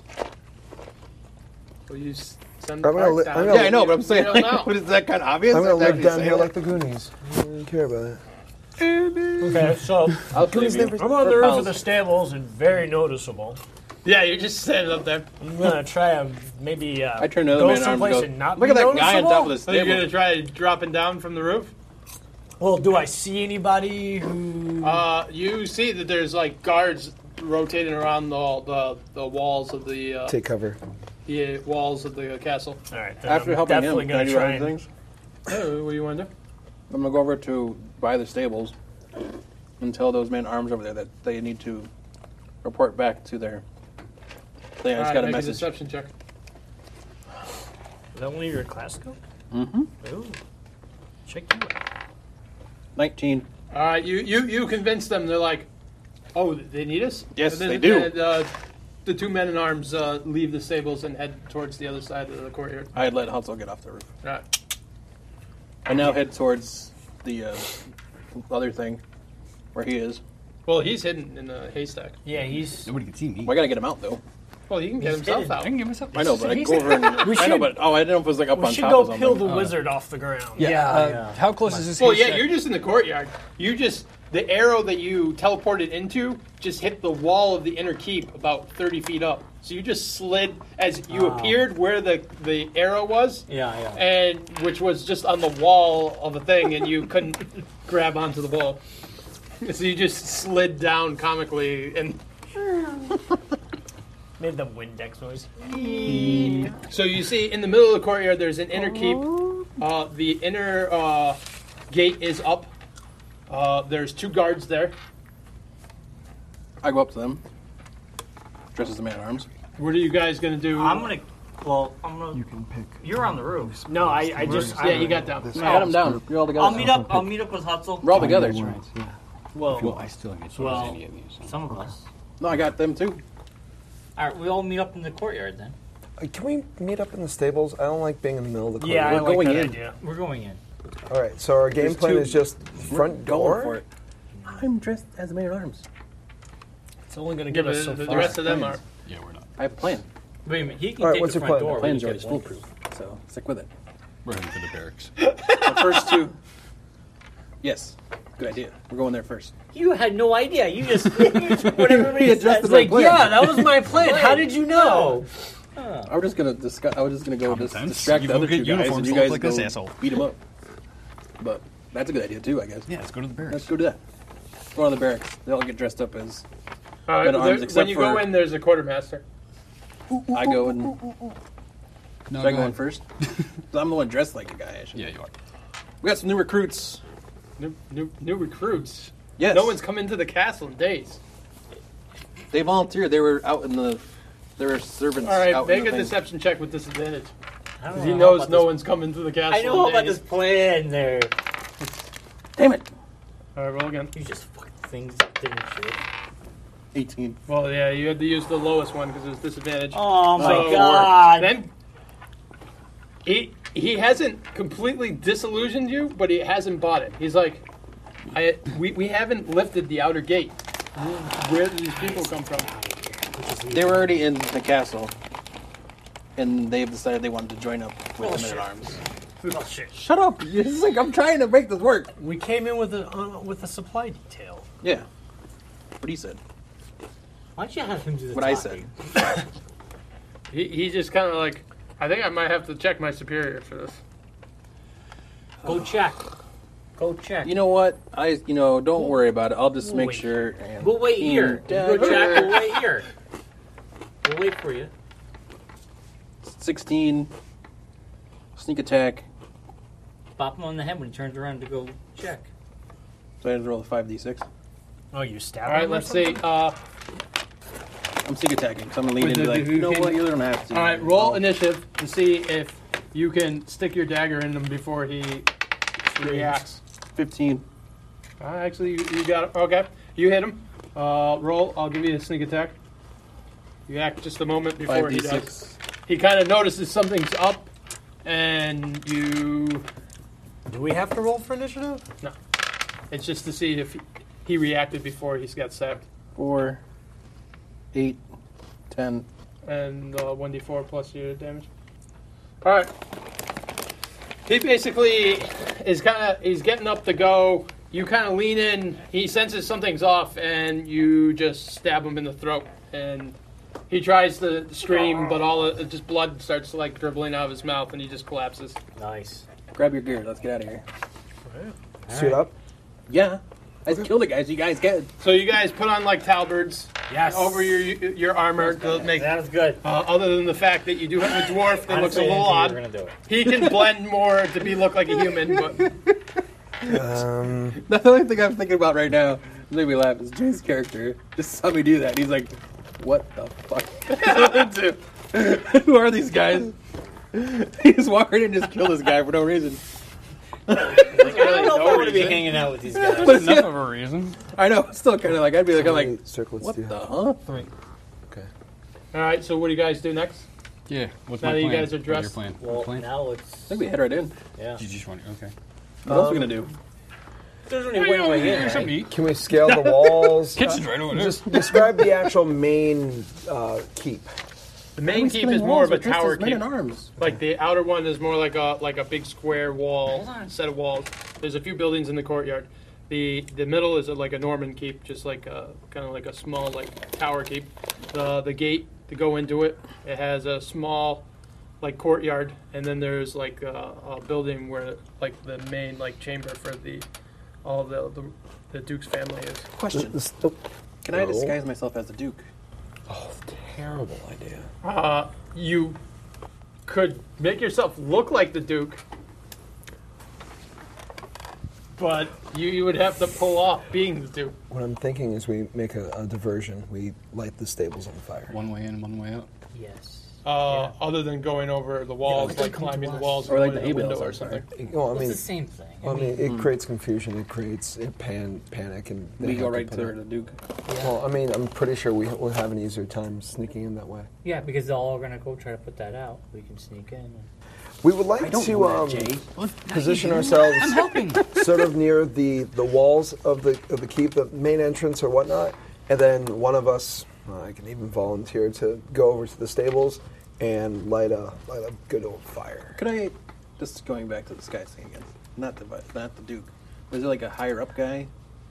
Speaker 4: Well, you s- send the
Speaker 7: I'm gonna
Speaker 4: cart
Speaker 7: li-
Speaker 4: down.
Speaker 7: I'm gonna-
Speaker 5: Yeah, I know, but I'm saying,
Speaker 4: You
Speaker 5: like,
Speaker 4: don't
Speaker 5: what
Speaker 4: know.
Speaker 5: is that kind of obvious?
Speaker 7: I'm gonna
Speaker 5: I have to
Speaker 7: live
Speaker 5: actually
Speaker 7: down
Speaker 5: say
Speaker 7: here
Speaker 5: that.
Speaker 7: like the Goonies. I don't care about it.
Speaker 3: Okay, so
Speaker 5: I'll save you.
Speaker 3: I'm on the
Speaker 5: For
Speaker 3: roof
Speaker 5: pals.
Speaker 3: of the stables and very noticeable.
Speaker 4: Yeah, you're just standing up there.
Speaker 3: I'm gonna try to maybe uh,
Speaker 5: I turn to the
Speaker 3: go
Speaker 5: other man arm
Speaker 3: someplace
Speaker 5: and
Speaker 3: and
Speaker 5: go,
Speaker 3: not
Speaker 5: look
Speaker 3: be
Speaker 5: at that guy on top of
Speaker 3: noticeable.
Speaker 5: the
Speaker 4: So you're
Speaker 5: stable.
Speaker 4: gonna try dropping down from the roof?
Speaker 3: Well, do I see anybody who?
Speaker 4: Uh, you see that there's like guards rotating around the the, the walls of the uh,
Speaker 7: Take cover.
Speaker 4: the walls of the castle.
Speaker 3: All right. Then
Speaker 5: After
Speaker 3: I'm
Speaker 5: helping him,
Speaker 3: definitely
Speaker 5: can I
Speaker 3: gonna
Speaker 5: do
Speaker 3: try
Speaker 5: other
Speaker 3: and.
Speaker 5: things?
Speaker 4: Oh, what do you want to do?
Speaker 5: I'm gonna go over to by the stables and tell those men arms over there that they need to report back to their. They
Speaker 4: All
Speaker 5: just
Speaker 4: right,
Speaker 5: got a
Speaker 4: make
Speaker 5: message.
Speaker 4: a deception check.
Speaker 3: Is that one of your classical?
Speaker 5: Mm-hmm.
Speaker 3: Ooh. Check you out.
Speaker 5: Nineteen.
Speaker 4: All right, you, you, you convince them. They're like, oh, they need us?
Speaker 5: Yes,
Speaker 4: And then,
Speaker 5: they do.
Speaker 4: and, uh, the two men in arms uh, leave the stables and head towards the other side of the courtyard.
Speaker 5: I had let Hutzel get off the roof.
Speaker 4: All right.
Speaker 5: I now head towards the uh, other thing where he is.
Speaker 4: Well, he's hidden in a haystack.
Speaker 3: Yeah, he's.
Speaker 6: Nobody can see me.
Speaker 5: Well, I gotta get him out though.
Speaker 4: Well, he can get
Speaker 3: He's
Speaker 4: himself
Speaker 3: hidden.
Speaker 4: out.
Speaker 6: I can give myself.
Speaker 5: I know, but I
Speaker 3: He's-
Speaker 5: go over and
Speaker 3: We
Speaker 5: I know,
Speaker 3: should-
Speaker 5: but oh, I didn't know if it was like up
Speaker 3: We
Speaker 5: on
Speaker 3: should
Speaker 5: top
Speaker 3: go
Speaker 5: of something.
Speaker 3: peel the wizard off the ground.
Speaker 6: Yeah.
Speaker 2: Yeah,
Speaker 6: uh,
Speaker 2: yeah.
Speaker 6: How close is this?
Speaker 4: Well, yeah,
Speaker 6: haystack?
Speaker 4: you're just in the courtyard. You just the arrow that you teleported into just hit the wall of the inner keep about thirty feet up. So you just slid as you
Speaker 2: Oh.
Speaker 4: appeared where the the arrow was,
Speaker 2: Yeah, yeah.
Speaker 4: and which was just on the wall of a thing, and you couldn't grab onto the wall. So you just slid down comically, and
Speaker 3: Made the Windex noise.
Speaker 4: so you see in the middle of the courtyard there's an inner keep. Uh, the inner uh, gate is up. Uh, there's two guards there.
Speaker 5: I go up to them, dressed as a man at arms.
Speaker 4: What are you guys gonna do?
Speaker 2: I'm gonna. Well, I'm gonna.
Speaker 7: You can pick.
Speaker 2: You're on the roof.
Speaker 3: No, I, I just.
Speaker 4: yeah,
Speaker 3: I,
Speaker 4: you got down.
Speaker 5: I had him down. You're all together.
Speaker 2: I'll
Speaker 5: now.
Speaker 2: meet up. I'll meet up with Hutzel.
Speaker 5: We're all together.
Speaker 2: Well,
Speaker 6: Well, I still haven't chosen
Speaker 2: Well,
Speaker 6: any of these.
Speaker 2: some of us.
Speaker 5: No, I got them too.
Speaker 2: All right, we all meet up in the courtyard then.
Speaker 7: Uh, Can we meet up in the stables? I don't like being in the middle of the
Speaker 3: Yeah, I
Speaker 7: courtyard.
Speaker 5: We're
Speaker 3: like
Speaker 5: going
Speaker 3: that
Speaker 5: in.
Speaker 3: idea.
Speaker 2: We're going in.
Speaker 7: All right, so our game
Speaker 5: There's
Speaker 7: plan
Speaker 5: two-
Speaker 7: is just front
Speaker 5: Going
Speaker 7: door.
Speaker 5: for it. I'm dressed as a man at arms.
Speaker 3: It's only going to
Speaker 4: Yeah,
Speaker 3: give
Speaker 4: but
Speaker 3: us so
Speaker 4: the, the
Speaker 3: far.
Speaker 4: rest of them are.
Speaker 6: Yeah, we're not.
Speaker 5: I have a plan.
Speaker 2: Wait a minute. He can
Speaker 7: All right,
Speaker 2: take
Speaker 7: what's
Speaker 2: the
Speaker 7: your
Speaker 2: front
Speaker 7: plan?
Speaker 2: door.
Speaker 5: Plan's
Speaker 2: we
Speaker 5: already
Speaker 2: get one.
Speaker 5: foolproof, so stick with it.
Speaker 6: We're heading to the barracks.
Speaker 5: The first two. Yes, good idea. We're going there first.
Speaker 2: You had no idea. You just what everybody
Speaker 5: adjusted
Speaker 2: said.
Speaker 3: It's
Speaker 5: my
Speaker 3: like,
Speaker 5: plan.
Speaker 3: yeah, that was my plan. How did you know?
Speaker 5: I was just gonna discuss. I was just gonna go
Speaker 6: Common
Speaker 5: dis-
Speaker 6: sense.
Speaker 5: distract
Speaker 6: You
Speaker 5: the
Speaker 6: go
Speaker 5: other
Speaker 6: get
Speaker 5: two guys, and
Speaker 6: uniforms
Speaker 5: you
Speaker 6: to look
Speaker 5: guys
Speaker 6: like
Speaker 5: go
Speaker 6: this asshole.
Speaker 5: beat them up. But that's a good idea too, I guess.
Speaker 6: Yeah, let's go to the barracks.
Speaker 5: Let's go do that. Go on the barracks. They all get dressed up as.
Speaker 4: All right,
Speaker 5: Men at
Speaker 4: there-
Speaker 5: arms,
Speaker 4: when
Speaker 5: except
Speaker 4: you go
Speaker 5: for-
Speaker 4: in, there's a quartermaster.
Speaker 5: I go and.
Speaker 6: No,
Speaker 5: Should I
Speaker 6: go
Speaker 5: go in
Speaker 6: ahead.
Speaker 5: first? I'm the one dressed like a guy. I should.
Speaker 6: Yeah, you are.
Speaker 5: We got some new recruits.
Speaker 4: New, new, new recruits.
Speaker 5: Yes.
Speaker 4: No one's come into the castle in days.
Speaker 5: They volunteered. They were out in the. There were servants.
Speaker 4: All right,
Speaker 5: out
Speaker 4: make
Speaker 5: in
Speaker 4: a
Speaker 5: the thing.
Speaker 4: deception check with disadvantage.
Speaker 2: I don't
Speaker 4: Because
Speaker 2: know
Speaker 4: he
Speaker 2: how
Speaker 4: knows
Speaker 2: about
Speaker 4: no
Speaker 2: this-
Speaker 4: one's come into the castle
Speaker 2: I know
Speaker 4: in
Speaker 2: about
Speaker 4: days.
Speaker 2: this plan there.
Speaker 5: Damn it.
Speaker 4: All right, roll again.
Speaker 2: You just fucked things up, didn't you?
Speaker 5: eighteen.
Speaker 4: Well, yeah, you had to use the lowest one because it was disadvantage.
Speaker 2: Oh my
Speaker 4: So,
Speaker 2: god.
Speaker 4: Then he he hasn't completely disillusioned you, but he hasn't bought it. He's like, I we, we haven't lifted the outer gate. Where did these people come from?
Speaker 5: They were already in the castle, and they've decided they wanted to join up with the men
Speaker 3: Bullshit.
Speaker 5: at arms.
Speaker 3: Bullshit.
Speaker 5: Shut up! It's like I'm trying to make this work.
Speaker 3: We came in with a uh, with a supply detail.
Speaker 5: Yeah. What he said.
Speaker 2: Why don't you have him do the
Speaker 5: What I
Speaker 2: talking?
Speaker 5: said.
Speaker 4: He he just kind of like, I think I might have to check my superior for this.
Speaker 2: Go check. Go check.
Speaker 5: You know what? I you know don't worry about it. I'll just
Speaker 3: We'll
Speaker 5: make
Speaker 3: wait.
Speaker 5: sure. And
Speaker 2: We'll wait here.
Speaker 5: Yeah.
Speaker 2: Go check. We'll wait here. We'll wait for you.
Speaker 5: Sixteen. Sneak attack.
Speaker 2: Pop him on the head when he turns around to go check.
Speaker 5: So I had to roll a five d six.
Speaker 3: Oh, you stabbed
Speaker 4: All right,
Speaker 3: him or
Speaker 4: let's see.
Speaker 3: something?
Speaker 4: Uh,
Speaker 5: I'm sneak attacking, so I'm gonna lean
Speaker 4: With
Speaker 5: in and
Speaker 4: the-
Speaker 5: be like,
Speaker 4: who
Speaker 5: you know
Speaker 4: can-
Speaker 5: what? You don't have to.
Speaker 4: all right, roll
Speaker 5: I'll-
Speaker 4: initiative to see if you can stick your dagger in him before he reacts.
Speaker 5: Fifteen.
Speaker 4: Uh, actually, you, you got it. Okay, you hit him. Uh, roll. I'll give you a sneak attack. You act just a moment before
Speaker 5: Five
Speaker 4: he
Speaker 5: d
Speaker 4: does.
Speaker 5: six.
Speaker 4: He kind of notices something's up, and you.
Speaker 3: Do we have to roll for initiative?
Speaker 4: No, it's just to see if he, he reacted before he got stabbed.
Speaker 5: Four. Eight. Ten.
Speaker 4: And uh, one d four plus your damage. All right. He basically is kind of he's getting up to go. You kind of lean in. He senses something's off, and you just stab him in the throat. And he tries to scream, but all the, just blood starts like dribbling out of his mouth, and he just collapses.
Speaker 2: Nice.
Speaker 5: Grab your gear. Let's get out of here.
Speaker 7: suit up?
Speaker 5: Yeah. I just killed the guys. You guys get.
Speaker 4: So you guys put on like halberds
Speaker 2: Yes.
Speaker 4: over your your armor to make.
Speaker 2: That was good.
Speaker 4: Uh, other than the fact that you do have a dwarf that looks a
Speaker 2: Honestly, I
Speaker 4: little
Speaker 2: didn't think
Speaker 4: odd,
Speaker 2: you were gonna do it.
Speaker 4: he can blend more to be look like a human. But
Speaker 7: Um,
Speaker 5: The only thing I'm thinking about right now, made me laugh, is Jay's character. Just saw me do that. He's like, "What the fuck? Who are these guys?" He just walked in and just killed this guy for no reason.
Speaker 2: Like, I don't know if I want to be
Speaker 5: reason.
Speaker 2: hanging out with these guys.
Speaker 5: But
Speaker 6: Enough
Speaker 5: yeah,
Speaker 6: of a reason.
Speaker 5: I know. Still kind of like I'd be like, I'm
Speaker 7: how many
Speaker 5: like,
Speaker 7: circlets
Speaker 5: what
Speaker 7: do you
Speaker 5: the
Speaker 7: have?
Speaker 5: huh?
Speaker 7: Okay.
Speaker 4: all right, so what do you guys do next?
Speaker 6: Yeah. What's
Speaker 4: Now
Speaker 6: my
Speaker 4: that you
Speaker 6: plan?
Speaker 4: guys are
Speaker 6: What's your
Speaker 4: dressed-
Speaker 6: plan?
Speaker 2: Well,
Speaker 6: plan?
Speaker 2: now
Speaker 5: I
Speaker 2: it's
Speaker 5: think we head right in.
Speaker 2: yeah.
Speaker 6: You just want okay.
Speaker 5: What else are we gonna do?
Speaker 2: There's only one way in,
Speaker 6: Here's something
Speaker 2: right?
Speaker 6: to eat.
Speaker 7: Can we scale the walls?
Speaker 6: Kitchen's right over there.
Speaker 7: Just describe the actual main uh, keep.
Speaker 4: The main keep is more of a tower
Speaker 5: Men
Speaker 4: keep.
Speaker 5: in arms.
Speaker 4: Like the outer one is more like a like a big square wall,
Speaker 2: Hold on.
Speaker 4: set of walls. There's a few buildings in the courtyard. The the middle is a, like a Norman keep, just like a kind of like a small like tower keep. The the gate to go into it, it has a small like courtyard, and then there's like a, a building where like the main like chamber for the all the the, the Duke's family is.
Speaker 5: Question:
Speaker 7: This- oh,
Speaker 5: Can I
Speaker 7: No.
Speaker 5: disguise myself as the Duke?
Speaker 7: oh, terrible idea.
Speaker 4: Uh, you could make yourself look like the Duke, but you, you would have to pull off being the Duke.
Speaker 7: What I'm thinking is we make a, a diversion. We light the stables on fire.
Speaker 6: One way in, one way out.
Speaker 2: Yes.
Speaker 4: Uh, Other than going over the walls,
Speaker 2: Yeah,
Speaker 4: like
Speaker 2: come to
Speaker 4: climbing the
Speaker 2: us.
Speaker 4: walls,
Speaker 5: Or
Speaker 4: and
Speaker 5: like
Speaker 4: going
Speaker 5: the
Speaker 4: in
Speaker 5: hay
Speaker 4: window
Speaker 5: bales,
Speaker 4: or
Speaker 5: I'm sorry.
Speaker 4: something.
Speaker 7: Well, I
Speaker 2: It's
Speaker 7: mean,
Speaker 2: the same thing. I
Speaker 7: well, I mean,
Speaker 2: mean,
Speaker 7: it creates confusion. It creates it pan panic, and they
Speaker 5: We
Speaker 7: have
Speaker 5: go
Speaker 7: to
Speaker 5: right
Speaker 7: put
Speaker 5: to
Speaker 7: out-
Speaker 5: the Duke.
Speaker 7: Well, I mean, I'm pretty sure we will have an easier time sneaking in that way.
Speaker 2: yeah, because they're all gonna go try to put that out. We can sneak in.
Speaker 7: We would like
Speaker 5: don't
Speaker 7: to
Speaker 5: know
Speaker 7: um,
Speaker 5: that, Jay.
Speaker 7: position ourselves
Speaker 6: I'm helping.
Speaker 7: sort of near the, the walls of the of the keep, the main entrance or whatnot, and then one of us, uh, I can even volunteer to go over to the stables and light a light a good old fire.
Speaker 5: Could I, just going back to the sky thing again, not the vi- not the Duke. Was there like a higher up guy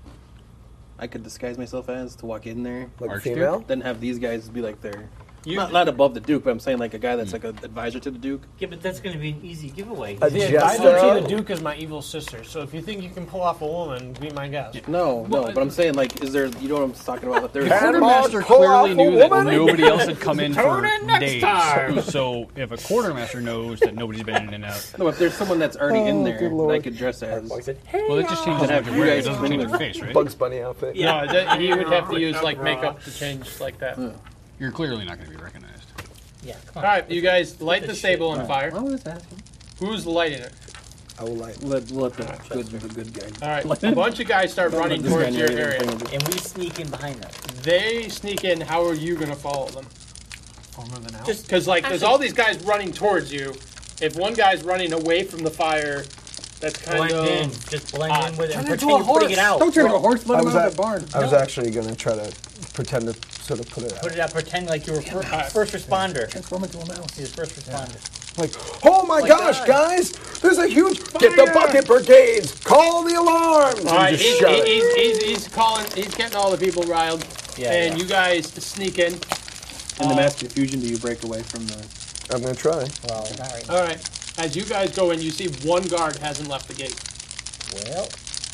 Speaker 5: I could disguise myself as to walk in there?
Speaker 7: Like a
Speaker 6: Archduke?
Speaker 7: female?
Speaker 5: Then have these guys be like their
Speaker 4: You-
Speaker 5: not, not above the Duke, but I'm saying like a guy that's like an advisor to the Duke.
Speaker 2: Yeah, but that's gonna be an easy giveaway.
Speaker 7: A
Speaker 3: The
Speaker 7: jester?
Speaker 3: advisor to the Duke is my evil sister, so if you think you can pull off a woman, be my guest.
Speaker 5: No, no, but I'm saying like, is there? You know what I'm talking about? If there's
Speaker 6: Quartermaster
Speaker 7: pull off
Speaker 6: clearly
Speaker 7: a
Speaker 6: knew that
Speaker 7: woman?
Speaker 6: nobody else had come in for
Speaker 2: Tune in next
Speaker 6: days.
Speaker 2: time.
Speaker 6: So if a quartermaster knows that nobody's been in and out,
Speaker 5: no, if there's someone that's already in
Speaker 7: Oh,
Speaker 5: there
Speaker 7: good
Speaker 5: that I
Speaker 7: Lord.
Speaker 5: could dress as.
Speaker 2: I said, hey,
Speaker 6: well, it just changes
Speaker 5: Then
Speaker 6: what
Speaker 5: have
Speaker 6: you're
Speaker 5: you
Speaker 6: wearing. It
Speaker 5: guys
Speaker 6: doesn't change
Speaker 5: been
Speaker 6: your face, right?
Speaker 7: Bugs Bunny outfit.
Speaker 2: Yeah.
Speaker 4: No, that, he would have to use like makeup to change like that.
Speaker 6: You're clearly not going to be recognized.
Speaker 2: yeah, come
Speaker 4: All
Speaker 2: on.
Speaker 4: right, you guys light the
Speaker 2: this
Speaker 4: stable
Speaker 2: shit.
Speaker 4: on fire.
Speaker 5: I was asking.
Speaker 4: Who's lighting it?
Speaker 7: I will light.
Speaker 5: Let, let the good the good guy.
Speaker 4: All right, a bunch of guys start running
Speaker 5: This guy
Speaker 4: towards your
Speaker 5: near
Speaker 4: area.
Speaker 5: anything.
Speaker 2: And we sneak in behind them.
Speaker 4: They sneak in. How are you gonna follow them?
Speaker 3: Former than out.
Speaker 2: Just
Speaker 4: Because like there's all these guys running towards you. If one guy's running away from the fire, that's kind
Speaker 2: blend
Speaker 4: of
Speaker 2: in. Just blend
Speaker 4: odd.
Speaker 2: in with it and
Speaker 3: Turn into
Speaker 2: pretend
Speaker 3: a
Speaker 2: you're putting it
Speaker 3: horse.
Speaker 2: out.
Speaker 5: Don't turn into a horse. Let
Speaker 7: I
Speaker 5: him
Speaker 7: was,
Speaker 5: out
Speaker 7: at,
Speaker 5: of the barn.
Speaker 7: I was
Speaker 2: No.
Speaker 7: actually going to try to pretend to sort of put it out.
Speaker 2: Put it out. Pretend like you were fir- first responder.
Speaker 5: Transform into a mouse.
Speaker 2: He's first responder.
Speaker 7: Like, oh my
Speaker 2: my
Speaker 7: gosh,
Speaker 2: God.
Speaker 7: guys! There's a huge get the bucket brigades! Call the alarms!
Speaker 4: All right,
Speaker 7: and
Speaker 4: he's,
Speaker 7: just shout it.
Speaker 4: he's, he's, he's calling. He's getting all the people riled.
Speaker 2: Yeah,
Speaker 4: and
Speaker 2: yeah.
Speaker 4: you guys sneak in.
Speaker 5: In the mass confusion, do you break away from the?
Speaker 7: I'm going to try.
Speaker 2: Well, not right now.
Speaker 4: All right. As you guys go in, you see one guard hasn't left the gate.
Speaker 2: Well,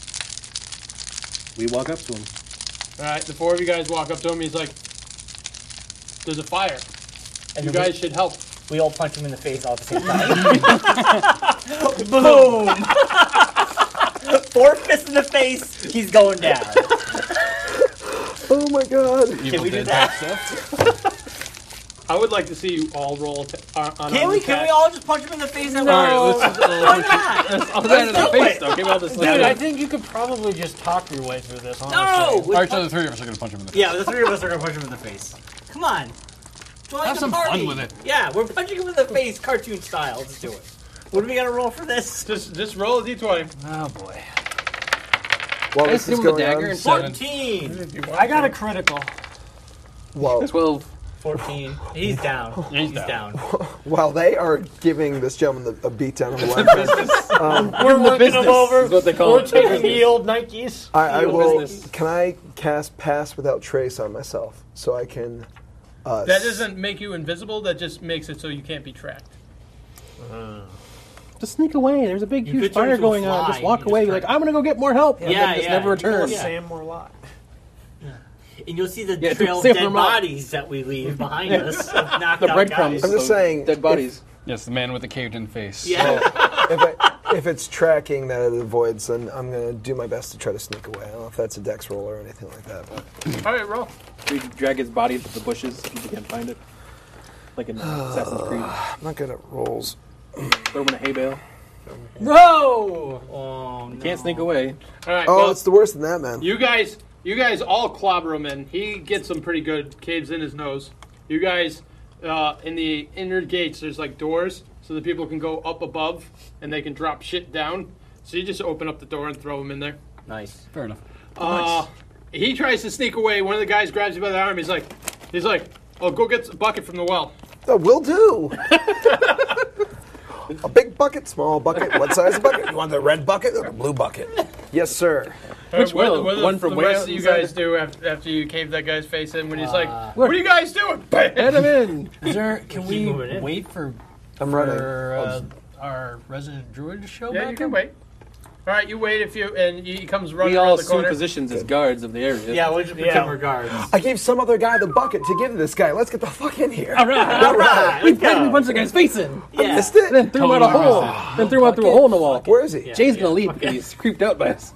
Speaker 5: We walk up to him.
Speaker 4: All right, the four of you guys walk up to him. He's like, "There's a fire.
Speaker 2: and
Speaker 4: You
Speaker 2: then
Speaker 4: guys should help."
Speaker 2: we, we all punch him in the face all at the same time. Boom! Four fists in the face. He's going down.
Speaker 7: Oh my god!
Speaker 6: Evil
Speaker 2: we do
Speaker 6: Dead
Speaker 2: that?
Speaker 6: type stuff.
Speaker 4: I would like to see you all roll t- uh, on.
Speaker 2: Can we? Can we all just punch him in the face? At
Speaker 4: All right,
Speaker 2: once?
Speaker 4: let's,
Speaker 2: Why not?
Speaker 5: I'll die in the
Speaker 2: do
Speaker 5: face
Speaker 2: it.
Speaker 5: though. Give me all this.
Speaker 3: Dude, I think you could probably just talk your way through this, honestly.
Speaker 2: No!
Speaker 6: All
Speaker 2: We
Speaker 6: right, so
Speaker 2: punch-
Speaker 6: the three of us are going to punch him in the face.
Speaker 2: yeah, the three of us are gonna punch him in the face. Come on. Join
Speaker 6: Have
Speaker 2: the
Speaker 6: some fun
Speaker 2: party.
Speaker 6: with it.
Speaker 2: Yeah, we're punching him in the face, cartoon style. Let's do it. What are we gonna roll for this?
Speaker 4: Just just roll a d twenty.
Speaker 3: Oh boy.
Speaker 7: While
Speaker 5: I
Speaker 7: this
Speaker 5: hit
Speaker 7: is
Speaker 5: him with a
Speaker 7: going
Speaker 5: dagger
Speaker 7: on,
Speaker 5: and
Speaker 2: Fourteen.
Speaker 3: I got a critical.
Speaker 7: while,
Speaker 5: twelve.
Speaker 2: Fourteen. He's down. He's,
Speaker 6: down.
Speaker 2: down.
Speaker 7: while they are giving this gentleman the, a beatdown on the website, um,
Speaker 3: We're working
Speaker 5: business
Speaker 3: them over.
Speaker 5: is what they call
Speaker 3: We're
Speaker 5: it.
Speaker 3: taking the old Nikes.
Speaker 7: I, I
Speaker 5: Field
Speaker 7: will.
Speaker 5: business.
Speaker 7: Can I cast Pass Without Trace on myself so I can? Uh,
Speaker 4: That doesn't make you invisible. That just makes it so you can't be tracked.
Speaker 5: Just sneak away. There's a big,
Speaker 2: You
Speaker 5: huge
Speaker 2: could turn
Speaker 5: fire
Speaker 2: into a
Speaker 5: going on.
Speaker 2: fly
Speaker 5: Just
Speaker 2: and
Speaker 5: walk
Speaker 2: you
Speaker 5: away.
Speaker 2: just
Speaker 5: You're like,
Speaker 2: turn-
Speaker 5: I'm gonna go get more help. And
Speaker 2: Yeah,
Speaker 5: then just
Speaker 2: yeah.
Speaker 5: never return.
Speaker 2: Yeah.
Speaker 3: Sam Morlot.
Speaker 2: And you'll see the
Speaker 5: Yeah,
Speaker 2: trail of
Speaker 5: Sam
Speaker 2: dead
Speaker 5: Vermont.
Speaker 2: bodies that we leave behind us. of knocked
Speaker 5: The
Speaker 2: out
Speaker 5: breadcrumbs.
Speaker 2: guys.
Speaker 7: I'm just
Speaker 5: of
Speaker 7: saying,
Speaker 5: Dead bodies.
Speaker 6: Yes, the man with the caved-in face.
Speaker 2: Yeah.
Speaker 7: if, I, if it's tracking that it avoids, then I'm going to do my best to try to sneak away. I don't know if that's a dex roll or anything like that. But.
Speaker 4: All right, roll.
Speaker 5: We drag his body into the bushes if you can't find it. Like in uh, Assassin's Creed.
Speaker 7: I'm not good at rolls.
Speaker 5: Throw him in a hay bale.
Speaker 2: No! Oh, no.
Speaker 5: Can't sneak away.
Speaker 4: All right.
Speaker 7: Oh,
Speaker 4: well,
Speaker 7: it's the worse than that, man.
Speaker 4: you guys, you guys all clobber him in. He gets them pretty good. Caves in his nose. You guys, uh, in the inner gates, there's like doors, so that people can go up above and they can drop shit down. So you just open up the door and throw him in there.
Speaker 2: Nice.
Speaker 6: Fair enough.
Speaker 4: Uh, he tries to sneak away. One of the guys grabs you by the arm. He's like, he's like, "Oh, go get a bucket from the well."
Speaker 7: Oh, will do. A big bucket, small bucket. What size bucket? You want the red bucket or the blue bucket? Yes, sir.
Speaker 5: Which
Speaker 4: what,
Speaker 5: well?
Speaker 4: what the,
Speaker 5: One from
Speaker 4: the
Speaker 5: way
Speaker 4: rest
Speaker 5: out
Speaker 4: of you
Speaker 5: inside
Speaker 4: guys
Speaker 5: it?
Speaker 4: do after, after you cave that guy's face in when he's like,
Speaker 2: Uh,
Speaker 4: "What are you guys doing?" Bam!
Speaker 5: Head him in.
Speaker 3: Is there? Can
Speaker 2: Keep
Speaker 3: we
Speaker 2: moving in.
Speaker 3: wait for
Speaker 7: I'm running.
Speaker 3: for uh, our resident druid to show
Speaker 4: Yeah,
Speaker 3: back?
Speaker 4: you can
Speaker 3: up?
Speaker 4: wait. All right, you wait if you and he comes running
Speaker 5: We
Speaker 4: around
Speaker 5: all
Speaker 4: the
Speaker 5: assume
Speaker 4: corner.
Speaker 5: positions as guards of the area.
Speaker 2: Yeah, we'll just pretend
Speaker 3: Yeah.
Speaker 2: we're guards.
Speaker 7: I gave some other guy the bucket to give to this guy. Let's get the fuck in here.
Speaker 5: All right.
Speaker 2: All right,
Speaker 5: We
Speaker 2: let's
Speaker 5: finally
Speaker 2: go.
Speaker 5: punched the guy's face in.
Speaker 2: Yeah.
Speaker 7: Missed it?
Speaker 5: Then threw him out a
Speaker 6: Totally
Speaker 5: hole.
Speaker 6: missed
Speaker 5: Then threw him out through a hole in the wall.
Speaker 7: Where is he?
Speaker 2: Yeah.
Speaker 5: Jay's gonna leave because he's creeped out by us.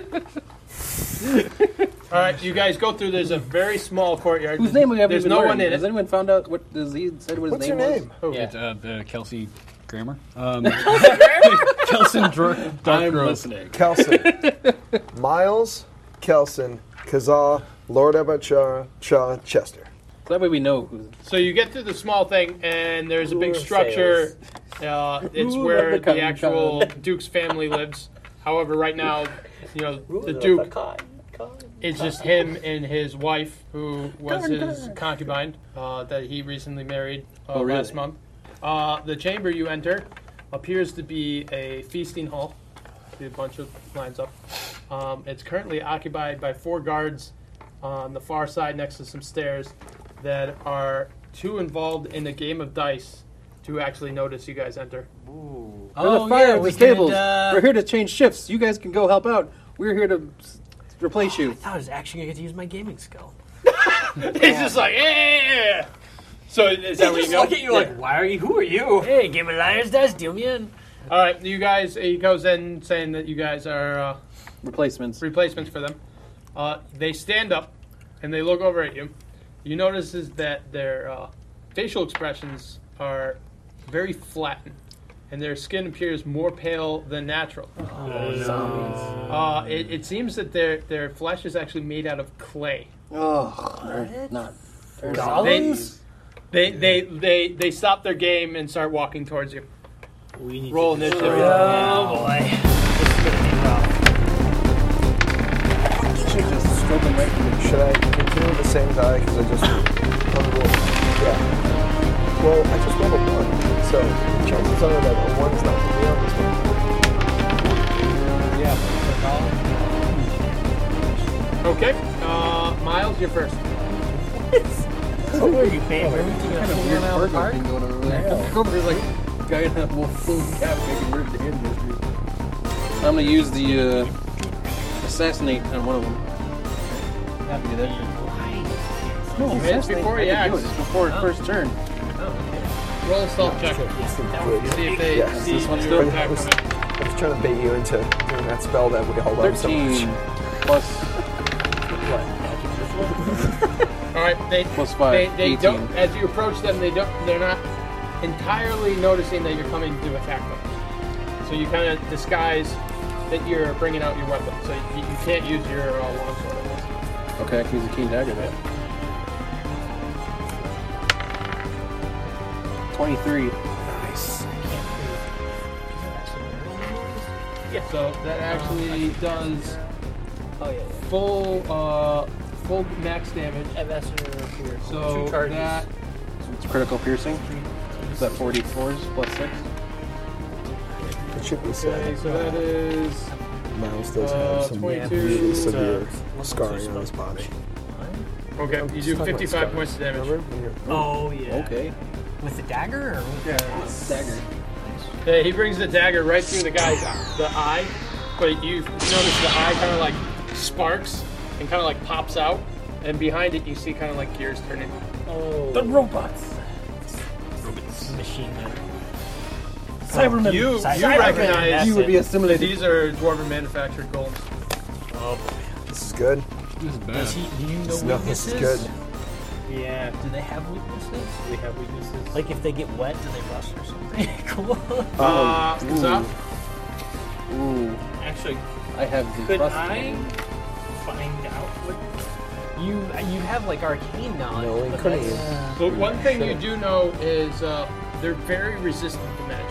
Speaker 4: All right, you guys go through. There's a very small courtyard.
Speaker 5: Whose name we haven't
Speaker 4: There's
Speaker 5: even
Speaker 4: no
Speaker 5: learned.
Speaker 4: one in
Speaker 5: Has
Speaker 4: it.
Speaker 5: anyone found out what does he said what his
Speaker 7: What's
Speaker 5: name
Speaker 7: your
Speaker 5: was?
Speaker 7: name?
Speaker 4: Oh,
Speaker 2: Yeah.
Speaker 6: Uh, uh, Kelsey Grammer. Um, Kelson Dr- Dark
Speaker 5: I'm
Speaker 6: Grove.
Speaker 5: listening.
Speaker 7: Kelson. Miles, Kelson, Kazaa, Lord Abachara, Cha, Chester.
Speaker 5: That way we know who's.
Speaker 4: So you get through the small thing, and there's a big
Speaker 2: Ooh,
Speaker 4: structure. Uh, it's
Speaker 5: Ooh,
Speaker 4: where
Speaker 5: the
Speaker 4: the
Speaker 5: cotton
Speaker 4: actual
Speaker 5: con.
Speaker 4: Duke's family lives. However, right now, you know, the
Speaker 2: Ruler of
Speaker 4: Duke
Speaker 2: con- con-
Speaker 4: it's just him and his wife, who was his concubine uh, that he recently married uh,
Speaker 5: Oh, really?
Speaker 4: last month. Uh, the chamber you enter appears to be a feasting hall. See a bunch of lines up. Um, it's currently occupied by four guards on the far side next to some stairs that are too involved in a game of dice to actually notice you guys enter.
Speaker 2: Ooh.
Speaker 5: There's
Speaker 3: Oh,
Speaker 5: a fire
Speaker 3: yeah,
Speaker 5: at
Speaker 3: we
Speaker 5: the stables.
Speaker 3: could, uh,
Speaker 5: We're here to change shifts. You guys can go help out. We're here to s- replace you.
Speaker 3: I thought I was actually gonna get to use my gaming skill.
Speaker 4: He's just like, yeah. So is that where you
Speaker 2: Just
Speaker 4: go?
Speaker 2: look at you like, why are you? Who are you?
Speaker 3: Hey, give me liar's dice, deal me in.
Speaker 4: All right, you guys. He goes in saying that you guys are uh,
Speaker 5: Replacements.
Speaker 4: replacements for them. Uh, they stand up and they look over at you. You notice is that their uh, facial expressions are very flattened, and their skin appears more pale than natural. Uh, it, it seems that their their flesh is actually made out of clay.
Speaker 5: Oh, they're not.
Speaker 4: They,
Speaker 3: Goblins?
Speaker 4: they they they they stop their game and start walking towards you.
Speaker 2: We need
Speaker 4: Roll
Speaker 2: to
Speaker 4: initiative.
Speaker 3: Oh boy.
Speaker 2: This is gonna be rough.
Speaker 5: Should just stroke them right through.
Speaker 7: Should I continue with the same die? Because I just unrolled. Yeah. Well, I just rolled a one. So the chances are that a one's not going to be on this one.
Speaker 3: Yeah.
Speaker 4: Okay, uh, Miles, you're first.
Speaker 2: Who are you paying?
Speaker 5: Kind of weird cargo thing going on over there. Over there's like a guy in a wolf cap making weird hand gestures. I'm gonna use the uh, assassinate on one of them. Happy to do that. No,
Speaker 4: It's
Speaker 5: assassinate,
Speaker 4: before
Speaker 5: I
Speaker 4: he
Speaker 5: can do
Speaker 4: acts.
Speaker 5: it. It's before his first turn.
Speaker 4: Roll a stealth check. See if they
Speaker 7: Yeah,
Speaker 4: see
Speaker 5: this one
Speaker 4: your
Speaker 5: still-
Speaker 4: attack
Speaker 7: I was,
Speaker 4: coming.
Speaker 7: I was trying to bait you into doing that spell that would hold on so
Speaker 5: Thirteen
Speaker 7: much.
Speaker 5: plus
Speaker 4: All right, they
Speaker 5: plus five.
Speaker 4: they, they
Speaker 5: eighteen.
Speaker 4: don't. As you approach them, they don't. They're not entirely noticing that you're coming to attack them. So you kind of disguise that you're bringing out your weapon. So you, you can't use your uh, longsword on this.
Speaker 5: Okay, I can use a keen dagger then. Twenty-three.
Speaker 7: Nice.
Speaker 4: Yeah. So that actually does
Speaker 2: Oh yeah.
Speaker 4: full uh, full max damage.
Speaker 2: And that's here.
Speaker 4: So
Speaker 2: Two charges.
Speaker 4: that
Speaker 5: It's critical piercing. Is that forty-fours plus six?
Speaker 7: It should be
Speaker 4: okay.
Speaker 7: sad.
Speaker 4: So that is
Speaker 7: Miles does
Speaker 4: Uh,
Speaker 7: have some
Speaker 4: twenty-two,
Speaker 7: really severe
Speaker 2: uh,
Speaker 7: scarring on his body.
Speaker 4: okay. You do fifty-five points of damage.
Speaker 7: Remember? When you're-
Speaker 2: Oh yeah.
Speaker 5: Okay.
Speaker 3: With the dagger or with
Speaker 5: Yeah, dagger.
Speaker 4: Yeah, he brings the dagger right through the guy's the eye, but you notice the eye kind of like sparks and kind of like pops out, and behind it you see kind of like gears turning.
Speaker 2: Oh.
Speaker 8: The robots.
Speaker 2: Machine gun.
Speaker 8: Cybermen.
Speaker 4: You you
Speaker 2: Cybermen,
Speaker 4: recognize
Speaker 2: that's
Speaker 5: You would be
Speaker 2: it.
Speaker 5: assimilated.
Speaker 4: these are dwarven manufactured golems.
Speaker 2: Oh boy.
Speaker 7: This is good.
Speaker 6: This is bad.
Speaker 3: Does he, do you know
Speaker 7: No, this
Speaker 3: weaknesses?
Speaker 7: is good.
Speaker 2: Yeah.
Speaker 3: Do they have weaknesses?
Speaker 2: Do we have weaknesses? Like if they get wet, do they rust or something?
Speaker 3: Cool.
Speaker 4: Uh,
Speaker 5: ooh.
Speaker 4: Zap?
Speaker 5: Ooh,
Speaker 2: Actually,
Speaker 5: I have the
Speaker 2: could
Speaker 5: trust.
Speaker 2: I find out what?
Speaker 3: You you have like arcane knowledge.
Speaker 7: No,
Speaker 3: but
Speaker 7: couldn't
Speaker 3: that's-
Speaker 7: you?
Speaker 4: But one thing you do know is uh, they're very resistant to magic.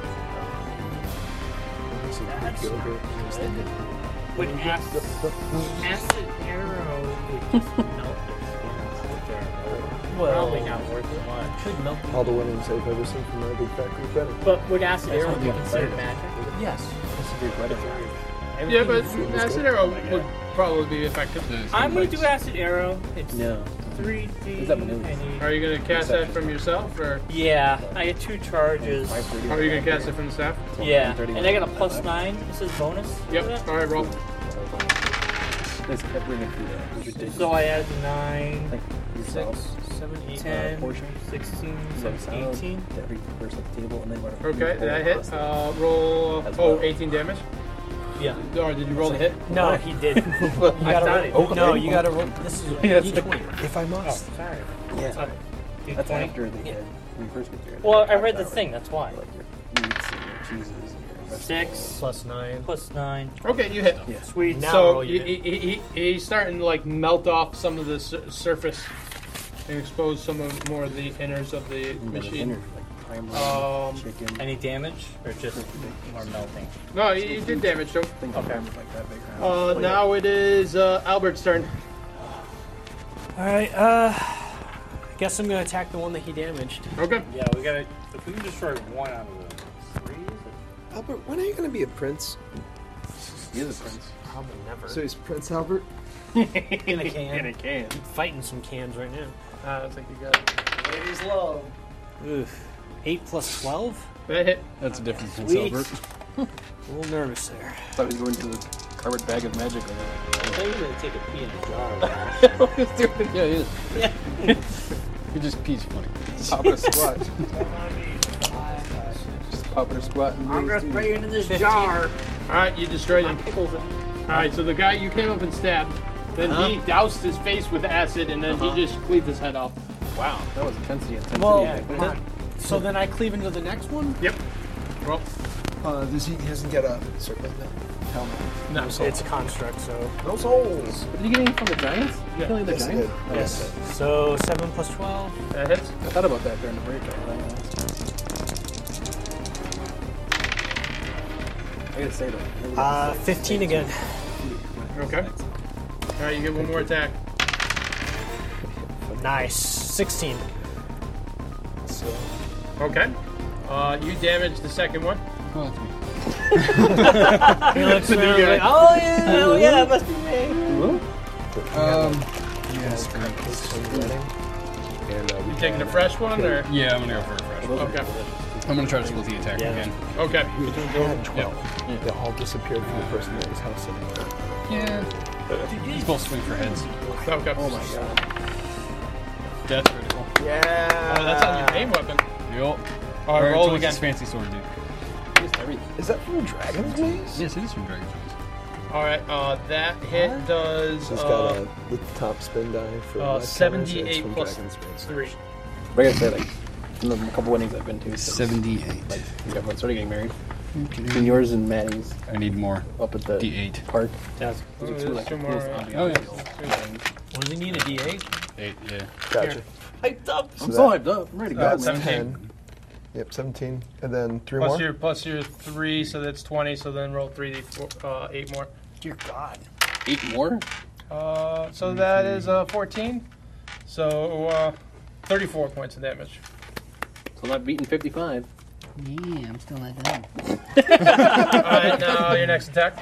Speaker 2: That's not good. Would acid, acid arrow would just melt their skin.
Speaker 3: Well,
Speaker 2: Probably not worth it much.
Speaker 3: Could melt.
Speaker 7: All the women's I've ever seen from my big fat Greek wedding.
Speaker 2: But would acid
Speaker 3: That's
Speaker 2: arrow
Speaker 3: what
Speaker 2: be
Speaker 3: we
Speaker 2: considered
Speaker 3: decided.
Speaker 2: magic?
Speaker 3: Yes.
Speaker 4: Yeah, but
Speaker 7: Everything is
Speaker 4: acid
Speaker 7: good.
Speaker 4: arrow would probably be effective.
Speaker 2: I'm gonna do acid arrow. It's
Speaker 5: No.
Speaker 2: three D.
Speaker 5: Is that vanilla?
Speaker 4: Are you gonna cast that from yourself, or
Speaker 2: Yeah, I get two charges.
Speaker 4: are you gonna cast it from the staff?
Speaker 2: Yeah, and I got a plus nine. This is bonus.
Speaker 4: Yep. All right, roll.
Speaker 5: This kept running through that. It was ridiculous.
Speaker 2: So I add nine,
Speaker 5: Like, these
Speaker 2: six,
Speaker 5: cells,
Speaker 2: seven, eight,
Speaker 5: uh,
Speaker 2: ten,
Speaker 5: portion.
Speaker 2: sixteen,
Speaker 5: Some salad
Speaker 2: eighteen.
Speaker 5: to every person at the table, and then whatever.
Speaker 4: Okay, that hit. Uh, roll.
Speaker 5: As
Speaker 4: Oh,
Speaker 5: well.
Speaker 4: eighteen damage.
Speaker 2: Yeah.
Speaker 4: Or did you roll the hit?
Speaker 2: No, he didn't.
Speaker 3: You
Speaker 2: I
Speaker 3: gotta
Speaker 2: thought it.
Speaker 3: roll.
Speaker 2: did.
Speaker 3: No, you gotta roll. This is
Speaker 5: Yeah,
Speaker 3: D
Speaker 5: it's
Speaker 3: twenty.
Speaker 7: If I
Speaker 2: Oh,
Speaker 7: must.
Speaker 2: sorry.
Speaker 5: Yeah.
Speaker 2: Sorry. D
Speaker 5: That's
Speaker 2: twenty.
Speaker 5: after they had, when we first get there.
Speaker 2: Well,
Speaker 5: they
Speaker 2: I read the
Speaker 5: talked
Speaker 2: thing.
Speaker 5: about,
Speaker 2: That's why.
Speaker 5: Like your meats and your cheeses and your
Speaker 2: Six
Speaker 5: vegetables.
Speaker 3: Plus nine.
Speaker 2: plus nine.
Speaker 4: Okay, you hit.
Speaker 5: Yeah.
Speaker 2: Sweet.
Speaker 3: Now
Speaker 4: So
Speaker 3: roll
Speaker 4: he,
Speaker 3: your
Speaker 4: he, he, he- he's starting to like melt off some of the sur- surface and expose some of more of the inners of the
Speaker 5: And then
Speaker 4: machine.
Speaker 5: dinner, like prime rib,
Speaker 4: Um,
Speaker 5: chicken.
Speaker 2: Any damage or just more melting?
Speaker 4: No, you, you did damage to him.
Speaker 5: Think of them like that big around.
Speaker 4: Uh, now it is uh, Albert's turn.
Speaker 3: All right. Uh, I guess I'm gonna attack the one that he damaged.
Speaker 4: Okay.
Speaker 9: Yeah, we gotta. If we can destroy one out of the three, is it?
Speaker 7: Albert, when are you going to be a prince?
Speaker 5: He is a prince.
Speaker 3: Probably never.
Speaker 7: So he's Prince Albert?
Speaker 3: in a can.
Speaker 5: In a can.
Speaker 3: I'm fighting some cans right now.
Speaker 4: Uh, I think you got it.
Speaker 9: Ladies love.
Speaker 3: Oof. Eight plus twelve.
Speaker 4: That hit.
Speaker 6: That's a different Prince
Speaker 3: Sweet.
Speaker 6: Albert.
Speaker 3: A little nervous there.
Speaker 5: Thought he was going to the carpet bag of magic.
Speaker 2: I thought you were gonna take a pee in a jar.
Speaker 5: He's doing it. Yeah, he is.
Speaker 6: He just pees funny.
Speaker 5: Pop a squat. Just pop a squat. And
Speaker 2: I'm gonna spray you into this jar.
Speaker 4: All right, you destroyed him. All right, so the guy you came up and stabbed, then he doused his face with acid, and then he just cleaved his head off.
Speaker 5: Wow, that was intensity. intensity.
Speaker 3: Well,
Speaker 5: Yeah,
Speaker 3: th- so then I cleave into the next one.
Speaker 4: Yep. Roll.
Speaker 7: Uh, does he, he doesn't get a circlet helmet?
Speaker 4: No.
Speaker 3: It's a construct, so
Speaker 7: No souls.
Speaker 5: Did you get anything from the Giants?
Speaker 4: Yeah.
Speaker 5: Killing the
Speaker 7: Yes, he
Speaker 5: Giants?
Speaker 7: did.
Speaker 5: Oh,
Speaker 7: Yes.
Speaker 5: okay.
Speaker 3: so seven plus twelve.
Speaker 4: That hits.
Speaker 5: I thought about that during the break. I I gotta say though.
Speaker 3: Uh, fifteen again.
Speaker 4: Okay. All right, you get one more attack.
Speaker 3: Nice. Sixteen.
Speaker 4: Okay. Uh, you damage the second one.
Speaker 6: Oh, that's me.
Speaker 3: He looks around like, oh yeah, oh yeah, that must be me.
Speaker 6: Um, yeah, that's great.
Speaker 7: And, uh, we
Speaker 4: You taking a fresh one, or?
Speaker 6: Yeah, I'm gonna go for a fresh one.
Speaker 4: Okay.
Speaker 6: I'm gonna try to split the attack again.
Speaker 4: Okay.
Speaker 7: had twelve. They all disappeared from the person in his house.
Speaker 6: Yeah. He's both swing for heads.
Speaker 4: Okay.
Speaker 5: Oh my god.
Speaker 6: That's critical.
Speaker 7: Yeah.
Speaker 4: Oh, that's on your main weapon.
Speaker 6: Yup.
Speaker 4: All right,
Speaker 6: Alright,
Speaker 4: roll
Speaker 6: so what's
Speaker 4: again.
Speaker 6: his fancy sword do?
Speaker 5: Just everything.
Speaker 7: Is that from Dragon's Maze?
Speaker 6: Yes, it is from Dragon's Maze.
Speaker 4: All right. Uh, that hit does
Speaker 7: It's
Speaker 4: uh,
Speaker 7: got a the top spin die for
Speaker 4: uh,
Speaker 7: life counters, and it's
Speaker 4: seventy-eight
Speaker 7: from
Speaker 4: plus
Speaker 7: Dragon's Maze.
Speaker 4: three.
Speaker 5: But I gotta say, like, in the couple weddings I've been to, so,
Speaker 6: seventy-eight.
Speaker 5: like, everyone's sort of getting married. Between yours and Maddie's
Speaker 6: I need more.
Speaker 5: up at the
Speaker 6: D eight.
Speaker 5: park.
Speaker 2: That's
Speaker 4: Oh,
Speaker 5: Those are two,
Speaker 4: there's
Speaker 5: like,
Speaker 4: two more,
Speaker 5: most
Speaker 4: uh,
Speaker 5: obvious
Speaker 6: Oh, yeah.
Speaker 5: things.
Speaker 3: What does he need? A D eight?
Speaker 6: Eight, yeah.
Speaker 7: Gotcha.
Speaker 2: hyped up.
Speaker 7: So
Speaker 5: I'm
Speaker 7: that-
Speaker 5: so hyped up. I'm ready to go.
Speaker 4: Uh,
Speaker 5: man.
Speaker 4: seventeen.
Speaker 7: Yep, seventeen. And then three
Speaker 4: Plus
Speaker 7: more?
Speaker 4: your plus your three, so that's twenty. So then roll three, four, uh, eight more.
Speaker 3: Dear God.
Speaker 5: Eight more?
Speaker 4: Uh, so that is uh, fourteen. So uh, thirty-four points of damage.
Speaker 5: So I'm not beating fifty-five.
Speaker 6: Yeah, I'm still at that.
Speaker 4: All right, now your next attack.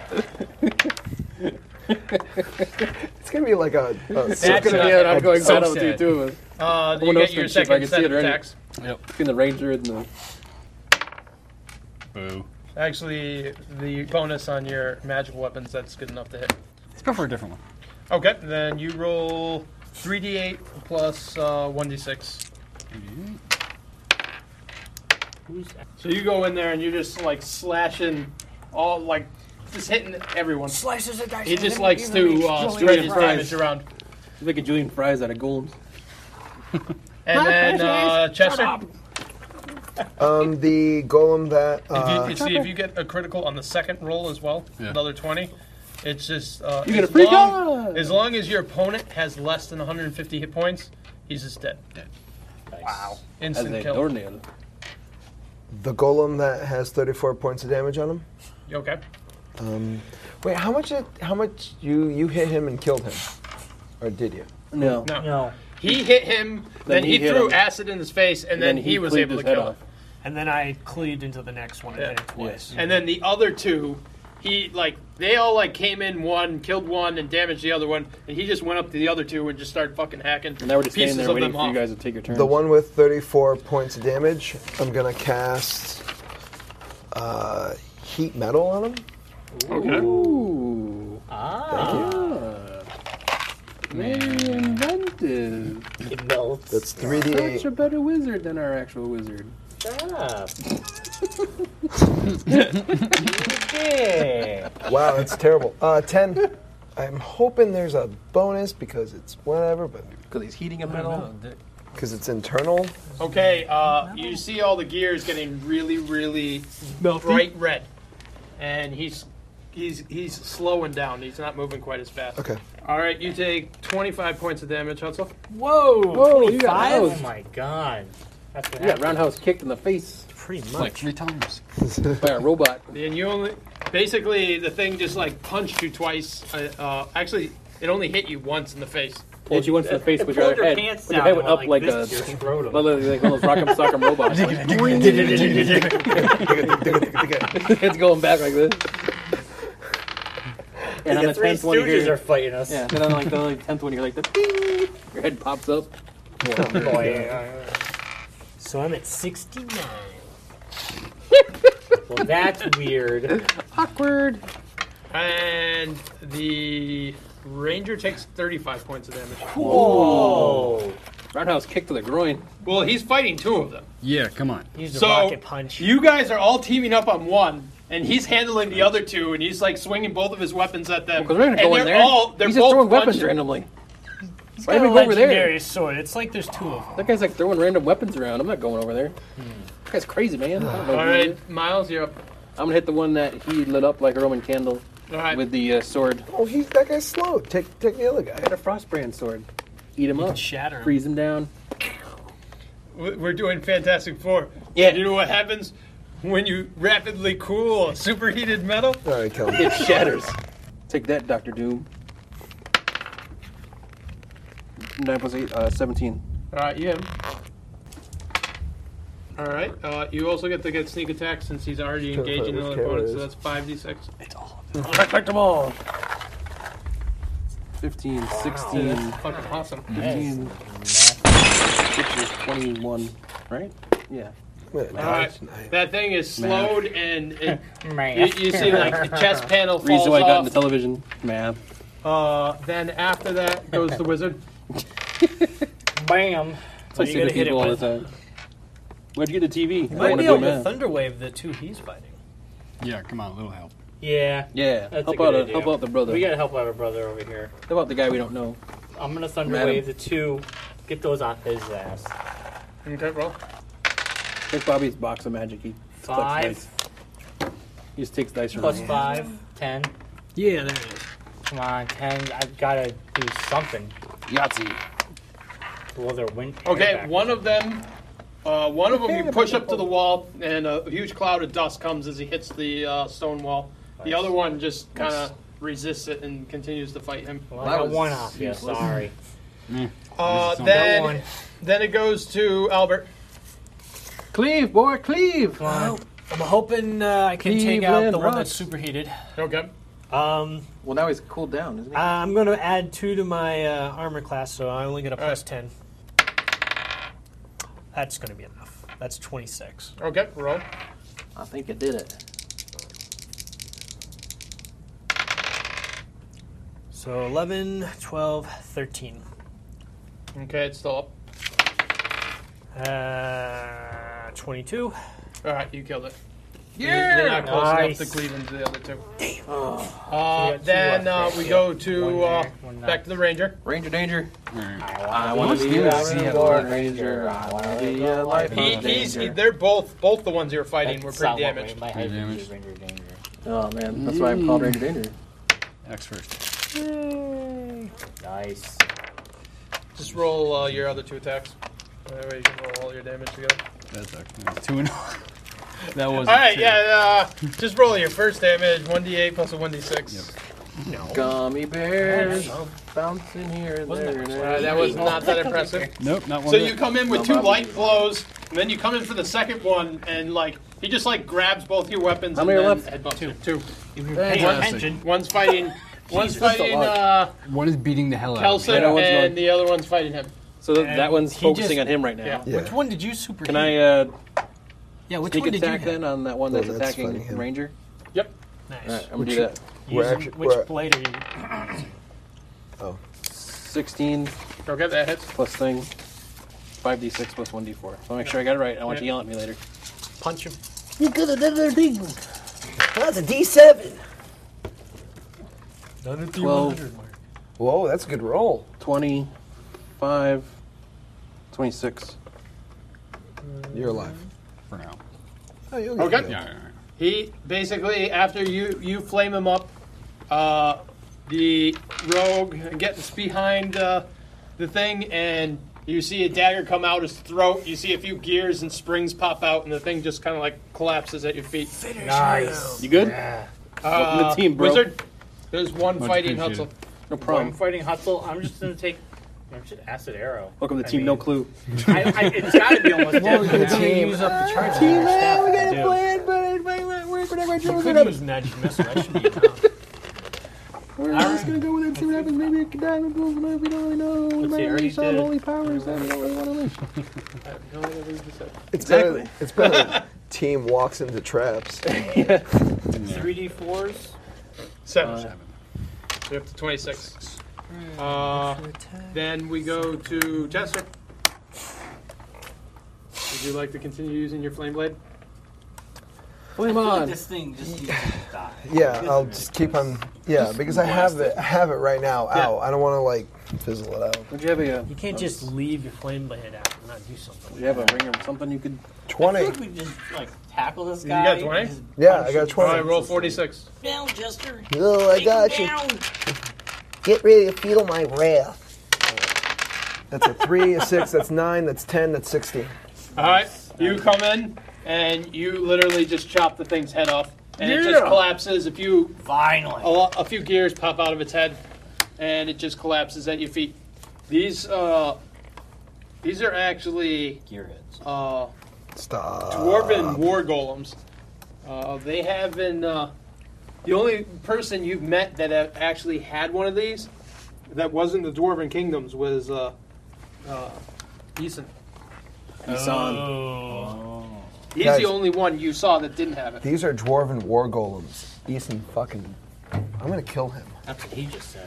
Speaker 7: It's going to be like a... a
Speaker 4: That's
Speaker 7: circuit-
Speaker 4: gonna be
Speaker 5: Yeah, I'm
Speaker 7: a-
Speaker 5: going
Speaker 6: so
Speaker 5: battle with you
Speaker 6: sad.
Speaker 5: too. But
Speaker 4: Uh, then
Speaker 5: One
Speaker 4: you
Speaker 5: else
Speaker 4: get your
Speaker 5: can see if I
Speaker 4: second
Speaker 5: can
Speaker 4: set
Speaker 5: see
Speaker 4: of
Speaker 5: it already.
Speaker 4: attacks.
Speaker 6: Yep.
Speaker 5: between the ranger and the
Speaker 6: Boo.
Speaker 4: Actually, the bonus on your magical weapons, that's good enough to hit.
Speaker 6: Let's go for a different one.
Speaker 4: Okay, then you roll three d eight plus uh, one d six. So you go in there and you're just like slashing all, like, just hitting everyone.
Speaker 3: Slices of dice.
Speaker 4: He just likes to uh, spread his damage around.
Speaker 5: He's making Julian fries out of golems.
Speaker 4: And then uh, Chester,
Speaker 7: Um, the golem that
Speaker 4: if you,
Speaker 7: uh,
Speaker 4: you see if you get a critical on the second roll as well,
Speaker 6: Yeah.
Speaker 4: another twenty. It's just uh,
Speaker 5: You get
Speaker 4: as
Speaker 5: a free
Speaker 4: long,
Speaker 5: card!
Speaker 4: as long as your opponent has less than one hundred fifty hit points, he's just dead.
Speaker 2: Wow.
Speaker 5: As
Speaker 4: Instant
Speaker 5: a
Speaker 4: kill.
Speaker 5: doornail.
Speaker 7: the golem that has thirty-four points of damage on him.
Speaker 4: You okay?
Speaker 7: Um, wait, how much? It, how much you you hit him and killed him, or did you?
Speaker 5: No.
Speaker 4: No.
Speaker 2: No.
Speaker 4: He hit him, then,
Speaker 5: Then
Speaker 4: he,
Speaker 5: he hit
Speaker 4: threw
Speaker 5: him.
Speaker 4: acid in his face, and, then, he, was
Speaker 5: cleaved
Speaker 4: able to
Speaker 5: his head
Speaker 4: kill him.
Speaker 5: off.
Speaker 3: And then I cleaved into the next one and
Speaker 4: Yeah.
Speaker 3: hit it twice.
Speaker 4: And then the other two, he like they all like came in one, killed one, and damaged the other one, and he just went up to the other two and just started fucking hacking
Speaker 5: And now we're just
Speaker 4: pieces
Speaker 5: standing there
Speaker 4: of
Speaker 5: waiting
Speaker 4: them
Speaker 5: for you
Speaker 4: off.
Speaker 5: guys to take your turn.
Speaker 7: The one with thirty-four points of damage. I'm gonna cast uh, heat metal on him.
Speaker 4: Okay.
Speaker 5: Ooh.
Speaker 2: Ah.
Speaker 5: Very inventive.
Speaker 2: It melts.
Speaker 7: That's three d
Speaker 5: Such
Speaker 7: eight.
Speaker 5: a better wizard than our actual wizard.
Speaker 2: Ah. Yeah.
Speaker 7: Wow, that's terrible. Uh, ten. I'm hoping there's a bonus because it's whatever, but
Speaker 5: Because he's heating a metal.
Speaker 7: because it's internal.
Speaker 4: Okay, uh, you see all the gears getting really, really bright red, and he's he's he's slowing down. He's not moving quite as fast.
Speaker 7: Okay.
Speaker 4: All right, you take twenty-five points of damage, Hudson.
Speaker 3: Whoa!
Speaker 5: Whoa, you got
Speaker 2: Oh
Speaker 5: housed.
Speaker 2: my god. That's what
Speaker 5: You got
Speaker 2: happened.
Speaker 5: roundhouse kicked in the face
Speaker 3: Pretty much.
Speaker 6: Like three times.
Speaker 5: by a robot.
Speaker 4: And you only basically the thing just like punched you twice. Uh, uh, actually, it only hit you once in the face.
Speaker 5: Hit you once in the face
Speaker 2: It
Speaker 5: with
Speaker 2: pulled
Speaker 5: your
Speaker 2: your
Speaker 5: head.
Speaker 2: pants
Speaker 5: With your
Speaker 2: down
Speaker 5: head went
Speaker 2: and
Speaker 5: up
Speaker 2: went
Speaker 5: like
Speaker 2: like
Speaker 5: a
Speaker 2: this to your scrotum.
Speaker 5: like like one of those rock'em sock'em robots. Like, it's going back like this. And on
Speaker 2: The
Speaker 5: the
Speaker 2: three
Speaker 5: tenth one, you
Speaker 2: Stooges
Speaker 5: hear,
Speaker 2: are fighting us.
Speaker 5: yeah. Then on like the like, tenth one, you hear like the ding. Your head pops up.
Speaker 2: Boy. So I'm at sixty-nine. Well, that's weird.
Speaker 5: Awkward.
Speaker 4: And the ranger takes thirty-five points of damage.
Speaker 2: Whoa.
Speaker 5: Roundhouse kick to the groin.
Speaker 4: Well, he's fighting two of them.
Speaker 6: Yeah, come on.
Speaker 3: Used a
Speaker 4: So
Speaker 3: rocket punch.
Speaker 4: you guys are all teaming up on one, and he's handling the other two, and he's like swinging both of his weapons at them.
Speaker 5: Because we're gonna
Speaker 4: and
Speaker 5: go in
Speaker 4: they're
Speaker 5: there.
Speaker 4: all they're
Speaker 5: He's just
Speaker 4: both
Speaker 5: throwing weapons
Speaker 4: punching.
Speaker 5: randomly.
Speaker 3: He's
Speaker 5: Why
Speaker 3: got
Speaker 5: did
Speaker 3: a
Speaker 5: we go over there?
Speaker 3: legendary sword. It's like there's two of them.
Speaker 5: That guy's like throwing random weapons around. I'm not going over there. That guy's crazy, man. I don't know
Speaker 4: All
Speaker 5: who he is.
Speaker 4: right, Miles, you're up.
Speaker 5: I'm gonna hit the one that he lit up like a Roman candle
Speaker 4: All right.
Speaker 5: with the uh, sword.
Speaker 7: Oh, he that guy's slow. Take take the other guy.
Speaker 5: I got a frostbrand sword. Eat him up.
Speaker 3: Shatter him.
Speaker 5: Freeze him down.
Speaker 4: We're doing Fantastic Four.
Speaker 5: Yeah.
Speaker 4: You know what happens when you rapidly cool a superheated metal?
Speaker 7: All right, kill him.
Speaker 5: It shatters. Take that, Doctor Doom. Nine plus eight, uh, seventeen.
Speaker 4: All right, you hit him. All right. Uh, you also get to get sneak attack since he's already
Speaker 7: Can't
Speaker 4: engaging
Speaker 7: find
Speaker 4: another
Speaker 7: which
Speaker 4: opponent,
Speaker 7: camera
Speaker 4: so
Speaker 7: it
Speaker 4: that's five d six.
Speaker 5: Respect them all. Fifteen, sixteen,
Speaker 4: That's fucking awesome.
Speaker 5: fifteen. Which is twenty-one, right? Yeah.
Speaker 7: Wait,
Speaker 4: All right. That thing is slowed, and it,
Speaker 2: Man.
Speaker 4: you, you see like the chest panel falls
Speaker 5: Reason why I got
Speaker 4: off.
Speaker 5: into television. Math.
Speaker 4: Uh, then after that goes the wizard.
Speaker 2: Bam.
Speaker 3: So
Speaker 5: I
Speaker 3: you
Speaker 5: say
Speaker 3: gotta
Speaker 5: to
Speaker 3: hit it
Speaker 5: people all the
Speaker 3: with.
Speaker 5: time. Where'd you get the T V?
Speaker 3: You
Speaker 5: I
Speaker 3: might
Speaker 5: wanna
Speaker 3: be
Speaker 5: go
Speaker 3: able to
Speaker 5: mad.
Speaker 3: thunderwave the two he's fighting.
Speaker 6: Yeah, come on, a little help.
Speaker 2: Yeah.
Speaker 5: Yeah.
Speaker 2: That's
Speaker 5: help
Speaker 2: a
Speaker 5: out,
Speaker 2: good
Speaker 5: a,
Speaker 2: idea.
Speaker 5: help out the brother.
Speaker 2: We gotta help our brother over here.
Speaker 5: How about the guy we don't know?
Speaker 2: I'm gonna thunder
Speaker 5: Madam.
Speaker 2: wave the two. Get those off his ass.
Speaker 4: Okay, roll.
Speaker 5: Take Bobby's box of magic. He collects
Speaker 2: Five
Speaker 5: dice. He just takes dice from
Speaker 2: plus
Speaker 5: me.
Speaker 2: five. Ten.
Speaker 3: Yeah, there it is.
Speaker 2: Come on, ten. I've gotta do something.
Speaker 5: Yahtzee.
Speaker 2: Well, they're win.
Speaker 4: Okay, one of them, uh, one of them you push up to the wall, and a huge cloud of dust comes as he hits the uh, stone wall. The
Speaker 2: Nice.
Speaker 4: other one just kind of resists it and continues to fight him.
Speaker 2: Well,
Speaker 5: That
Speaker 2: I got
Speaker 5: was
Speaker 2: one off. Yeah,
Speaker 5: useless.
Speaker 2: sorry.
Speaker 4: Uh,
Speaker 2: Got one.
Speaker 4: then, then it goes to Albert.
Speaker 5: Cleave, boy, cleave.
Speaker 2: Come on.
Speaker 3: I'm hoping uh, I can take out
Speaker 5: Cleveland
Speaker 3: the one
Speaker 5: rocks.
Speaker 3: that's superheated.
Speaker 4: Okay.
Speaker 3: Um,
Speaker 5: Well, now he's cooled down, isn't he?
Speaker 3: I'm going to add two to my uh, armor class, so I only get a plus ten. That's going to be enough. That's twenty-six.
Speaker 4: Okay, roll.
Speaker 5: I think it did it.
Speaker 3: So eleven, twelve, thirteen.
Speaker 4: Okay, it's still up.
Speaker 3: Uh, twenty-two.
Speaker 4: All right, you killed it.
Speaker 3: Yeah!
Speaker 4: You're not close
Speaker 3: Nice.
Speaker 4: enough to cleave into the other two.
Speaker 2: Damn.
Speaker 4: Uh,
Speaker 2: So you
Speaker 4: then
Speaker 2: got
Speaker 4: uh,
Speaker 2: two
Speaker 4: we
Speaker 2: left,
Speaker 4: go
Speaker 2: right?
Speaker 4: to
Speaker 2: One
Speaker 4: uh,
Speaker 2: there, one
Speaker 4: back
Speaker 2: not.
Speaker 4: to the ranger.
Speaker 5: Ranger danger.
Speaker 2: I
Speaker 5: I
Speaker 2: want
Speaker 5: want
Speaker 2: to
Speaker 5: to
Speaker 2: be
Speaker 5: be
Speaker 2: a
Speaker 5: a
Speaker 2: Lord
Speaker 5: ranger.
Speaker 2: Ranger.
Speaker 5: I want to be a life
Speaker 4: He,
Speaker 5: of
Speaker 4: he's he,
Speaker 5: danger.
Speaker 4: they're both both the ones you're fighting were
Speaker 2: That's
Speaker 4: pretty
Speaker 2: not what
Speaker 4: damaged.
Speaker 2: My height
Speaker 6: Pretty
Speaker 2: is
Speaker 6: damaged.
Speaker 2: Ranger danger.
Speaker 5: Oh man, that's why I'm called Ranger danger.
Speaker 6: X first.
Speaker 2: Nice.
Speaker 4: Just roll uh, your other two attacks. That way you can roll all your damage together.
Speaker 6: That's actually two and that was.
Speaker 4: All right, yeah. Uh, just roll your first damage, one d eight plus a one d six.
Speaker 3: No.
Speaker 5: Gummy bears
Speaker 3: Oh,
Speaker 5: bouncing here and
Speaker 3: Wasn't
Speaker 5: there.
Speaker 3: that
Speaker 5: and
Speaker 4: Uh,
Speaker 5: there.
Speaker 4: that was not that impressive.
Speaker 6: Nope, not one.
Speaker 4: So
Speaker 6: bit.
Speaker 4: you come in with two light blows, and then you come in for the second one, and like he just like grabs both your weapons.
Speaker 5: How
Speaker 4: and
Speaker 5: many are
Speaker 4: then
Speaker 5: left?
Speaker 4: headbutts you. Two.
Speaker 3: Pay
Speaker 6: Fantastic.
Speaker 3: attention.
Speaker 4: One's fighting. One's
Speaker 5: Jesus, that's a
Speaker 4: fighting
Speaker 5: lot.
Speaker 4: uh,
Speaker 6: One is beating the hell out of
Speaker 4: Kelson,
Speaker 5: I know
Speaker 6: me.
Speaker 5: what's
Speaker 4: and
Speaker 5: going-
Speaker 4: the other one's fighting him.
Speaker 5: So th-
Speaker 3: And
Speaker 5: that one's
Speaker 3: he
Speaker 5: focusing
Speaker 3: just-
Speaker 5: on him right now.
Speaker 4: Yeah.
Speaker 7: Yeah.
Speaker 3: Which one did you super
Speaker 5: Can
Speaker 3: hit?
Speaker 5: I uh,
Speaker 3: Yeah, which
Speaker 5: sneak
Speaker 3: one did you
Speaker 5: attack
Speaker 3: hit?
Speaker 5: then on that one
Speaker 7: Oh,
Speaker 5: that's
Speaker 7: that's fighting
Speaker 5: attacking
Speaker 7: him.
Speaker 5: Ranger?
Speaker 4: Yep.
Speaker 3: Nice.
Speaker 5: All right, I'm gonna do that.
Speaker 7: We're
Speaker 3: Using-
Speaker 7: actually-
Speaker 3: which
Speaker 7: we're-
Speaker 3: blade are you using?
Speaker 7: Oh,
Speaker 5: sixteen
Speaker 4: Okay, that hits.
Speaker 5: plus thing, five d six plus one d four. So I'll make sure I got it right. I want you to yell at me later.
Speaker 3: Punch him.
Speaker 2: You could have done that thing. That's a D seven.
Speaker 5: twelve,
Speaker 7: whoa, that's a good roll.
Speaker 5: twenty-five, twenty-six.
Speaker 7: You're alive.
Speaker 6: For now.
Speaker 7: Oh, you'll get
Speaker 4: Okay.
Speaker 7: healed.
Speaker 6: Yeah, yeah, yeah.
Speaker 4: He basically, after you you flame him up, uh, the rogue gets behind uh, the thing, and you see a dagger come out his throat. You see a few gears and springs pop out, and the thing just kind of like collapses at your feet.
Speaker 2: Nice.
Speaker 5: You good?
Speaker 2: Yeah.
Speaker 5: Welcome to the team, bro.
Speaker 4: Wizard, there's one
Speaker 6: Much
Speaker 4: fighting
Speaker 6: appreciated.
Speaker 4: Hutzel.
Speaker 5: No
Speaker 9: I'm
Speaker 5: problem.
Speaker 9: fighting Hutzel. I'm just gonna take I'm just acid arrow.
Speaker 5: Welcome to
Speaker 9: I
Speaker 5: team
Speaker 9: mean,
Speaker 5: No Clue.
Speaker 9: I, I, it's got to be almost
Speaker 3: Well,
Speaker 9: dead.
Speaker 3: you're
Speaker 9: now.
Speaker 3: gonna use up the charge. Team, man, we got a plan,
Speaker 5: but it might not work. Whatever I
Speaker 3: You could use magic missile. That should be enough.
Speaker 5: We're just gonna go with it, see what happens. Maybe it can die, maybe we don't really know. We
Speaker 9: Let's
Speaker 5: might
Speaker 9: see, I already
Speaker 5: use some
Speaker 9: did-
Speaker 5: holy powers that we don't really want to lose.
Speaker 7: It's
Speaker 5: Exactly.
Speaker 7: better. It's better. Team walks into traps.
Speaker 9: three d fours.
Speaker 4: Seven.
Speaker 5: Uh,
Speaker 4: So you're up to twenty-six. Uh, then we go to Chester. Would you like to continue using your flame blade?
Speaker 5: Flame on.
Speaker 2: This thing just needs to die.
Speaker 7: Yeah, I'll just keep on. Yeah, because I have it. I have it right now.
Speaker 4: Yeah.
Speaker 7: Out. I don't want to like fizzle it out.
Speaker 5: Would you have a?
Speaker 3: You can't just leave your flame blade out and not do something.
Speaker 5: Would you have a ring or something you could?
Speaker 2: I
Speaker 7: Twenty.
Speaker 2: think we just like tackle this
Speaker 4: You
Speaker 2: guy.
Speaker 4: got twenty?
Speaker 2: and just
Speaker 7: Yeah,
Speaker 2: punch
Speaker 7: I got
Speaker 2: him.
Speaker 7: twenty.
Speaker 4: All right, roll forty-six.
Speaker 2: Down, Chester.
Speaker 7: Oh, I
Speaker 2: Take
Speaker 7: got
Speaker 2: him
Speaker 7: you.
Speaker 2: down.
Speaker 7: Get ready to feel my wrath. That's a three, a six, that's nine, that's ten, that's sixteen.
Speaker 4: All right, you come in and you literally just chop the thing's head off, and it
Speaker 7: Yeah.
Speaker 4: just collapses. A few,
Speaker 2: Finally.
Speaker 4: a, lo- a few gears pop out of its head, and it just collapses at your feet. These, uh, these are actually
Speaker 2: Gearheads.
Speaker 4: uh,
Speaker 7: Stop.
Speaker 4: dwarven war golems. Uh, they have been uh, the only person you've met that have actually had one of these that wasn't the dwarven kingdoms was uh, uh, Eason.
Speaker 5: Isan.
Speaker 3: Oh.
Speaker 4: He's
Speaker 7: Guys.
Speaker 4: the only one you saw that didn't have it.
Speaker 7: These are dwarven war golems. Eason fucking. I'm gonna kill him.
Speaker 2: That's what he just said.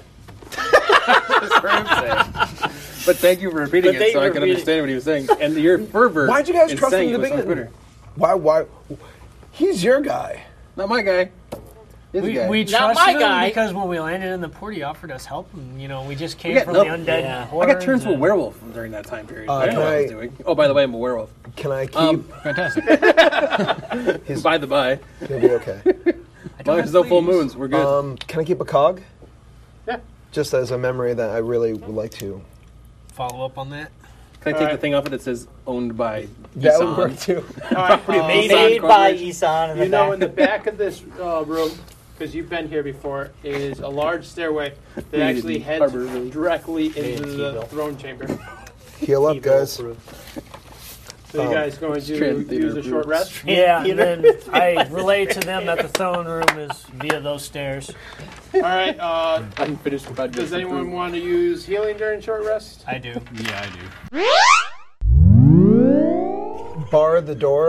Speaker 5: But thank you for repeating
Speaker 2: But
Speaker 5: it
Speaker 2: thank
Speaker 5: so
Speaker 2: you
Speaker 5: I
Speaker 2: for
Speaker 5: can
Speaker 2: repeating-
Speaker 5: understand what he was saying. And your fervor.
Speaker 7: Why'd you guys
Speaker 5: in
Speaker 7: trust him
Speaker 5: saying
Speaker 7: in the
Speaker 5: it was so
Speaker 7: beginning?
Speaker 5: bitter.
Speaker 7: Why? Why? He's your guy.
Speaker 5: Not my guy. His
Speaker 3: We,
Speaker 5: guy.
Speaker 3: we
Speaker 2: Not
Speaker 3: trusted
Speaker 2: my
Speaker 3: him
Speaker 2: guy.
Speaker 3: because when we landed in the port, he offered us help, and you know we just came
Speaker 5: got
Speaker 3: from
Speaker 5: nothing.
Speaker 3: the undead.
Speaker 2: Yeah.
Speaker 5: I
Speaker 3: hordes
Speaker 5: got turned into a
Speaker 3: and-
Speaker 5: werewolf during that time period.
Speaker 7: Uh,
Speaker 5: I didn't know
Speaker 7: can
Speaker 5: what I was
Speaker 7: I-
Speaker 5: doing. Oh, by the way, I'm a werewolf.
Speaker 7: Can I keep?
Speaker 5: Um,
Speaker 6: Fantastic.
Speaker 5: by the by,
Speaker 7: He'll be okay.
Speaker 5: as long as there's no full moons, we're good.
Speaker 7: Um, can I keep a cog?
Speaker 4: Yeah.
Speaker 7: Just as a memory that I really would like to.
Speaker 3: Follow up on that.
Speaker 5: Can I take
Speaker 4: alright.
Speaker 5: the thing off it that says owned by
Speaker 7: That
Speaker 5: Isan?
Speaker 7: would work too.
Speaker 4: All right, uh,
Speaker 2: Made,
Speaker 5: Isan
Speaker 2: made by
Speaker 5: Corporation.
Speaker 2: Isan in the
Speaker 4: you know,
Speaker 2: back.
Speaker 4: in the back of this uh, room, because you've been here before, is a large stairway that
Speaker 5: Made
Speaker 4: actually
Speaker 5: in
Speaker 4: heads
Speaker 5: Harbor Village.
Speaker 4: directly
Speaker 2: Made
Speaker 4: into
Speaker 2: in
Speaker 4: the
Speaker 2: T-bill.
Speaker 4: throne chamber.
Speaker 7: Heal up, guys.
Speaker 4: So you
Speaker 7: Um,
Speaker 4: guys going to
Speaker 5: Trend theater
Speaker 4: use a short
Speaker 5: approved.
Speaker 4: rest?
Speaker 3: Yeah, and then I relay to them that the throne room is via those stairs.
Speaker 4: All right. Uh,
Speaker 5: Unfinished project.
Speaker 4: does anyone want to use healing during short rest?
Speaker 3: I do.
Speaker 6: Yeah, I do.
Speaker 7: Bar the door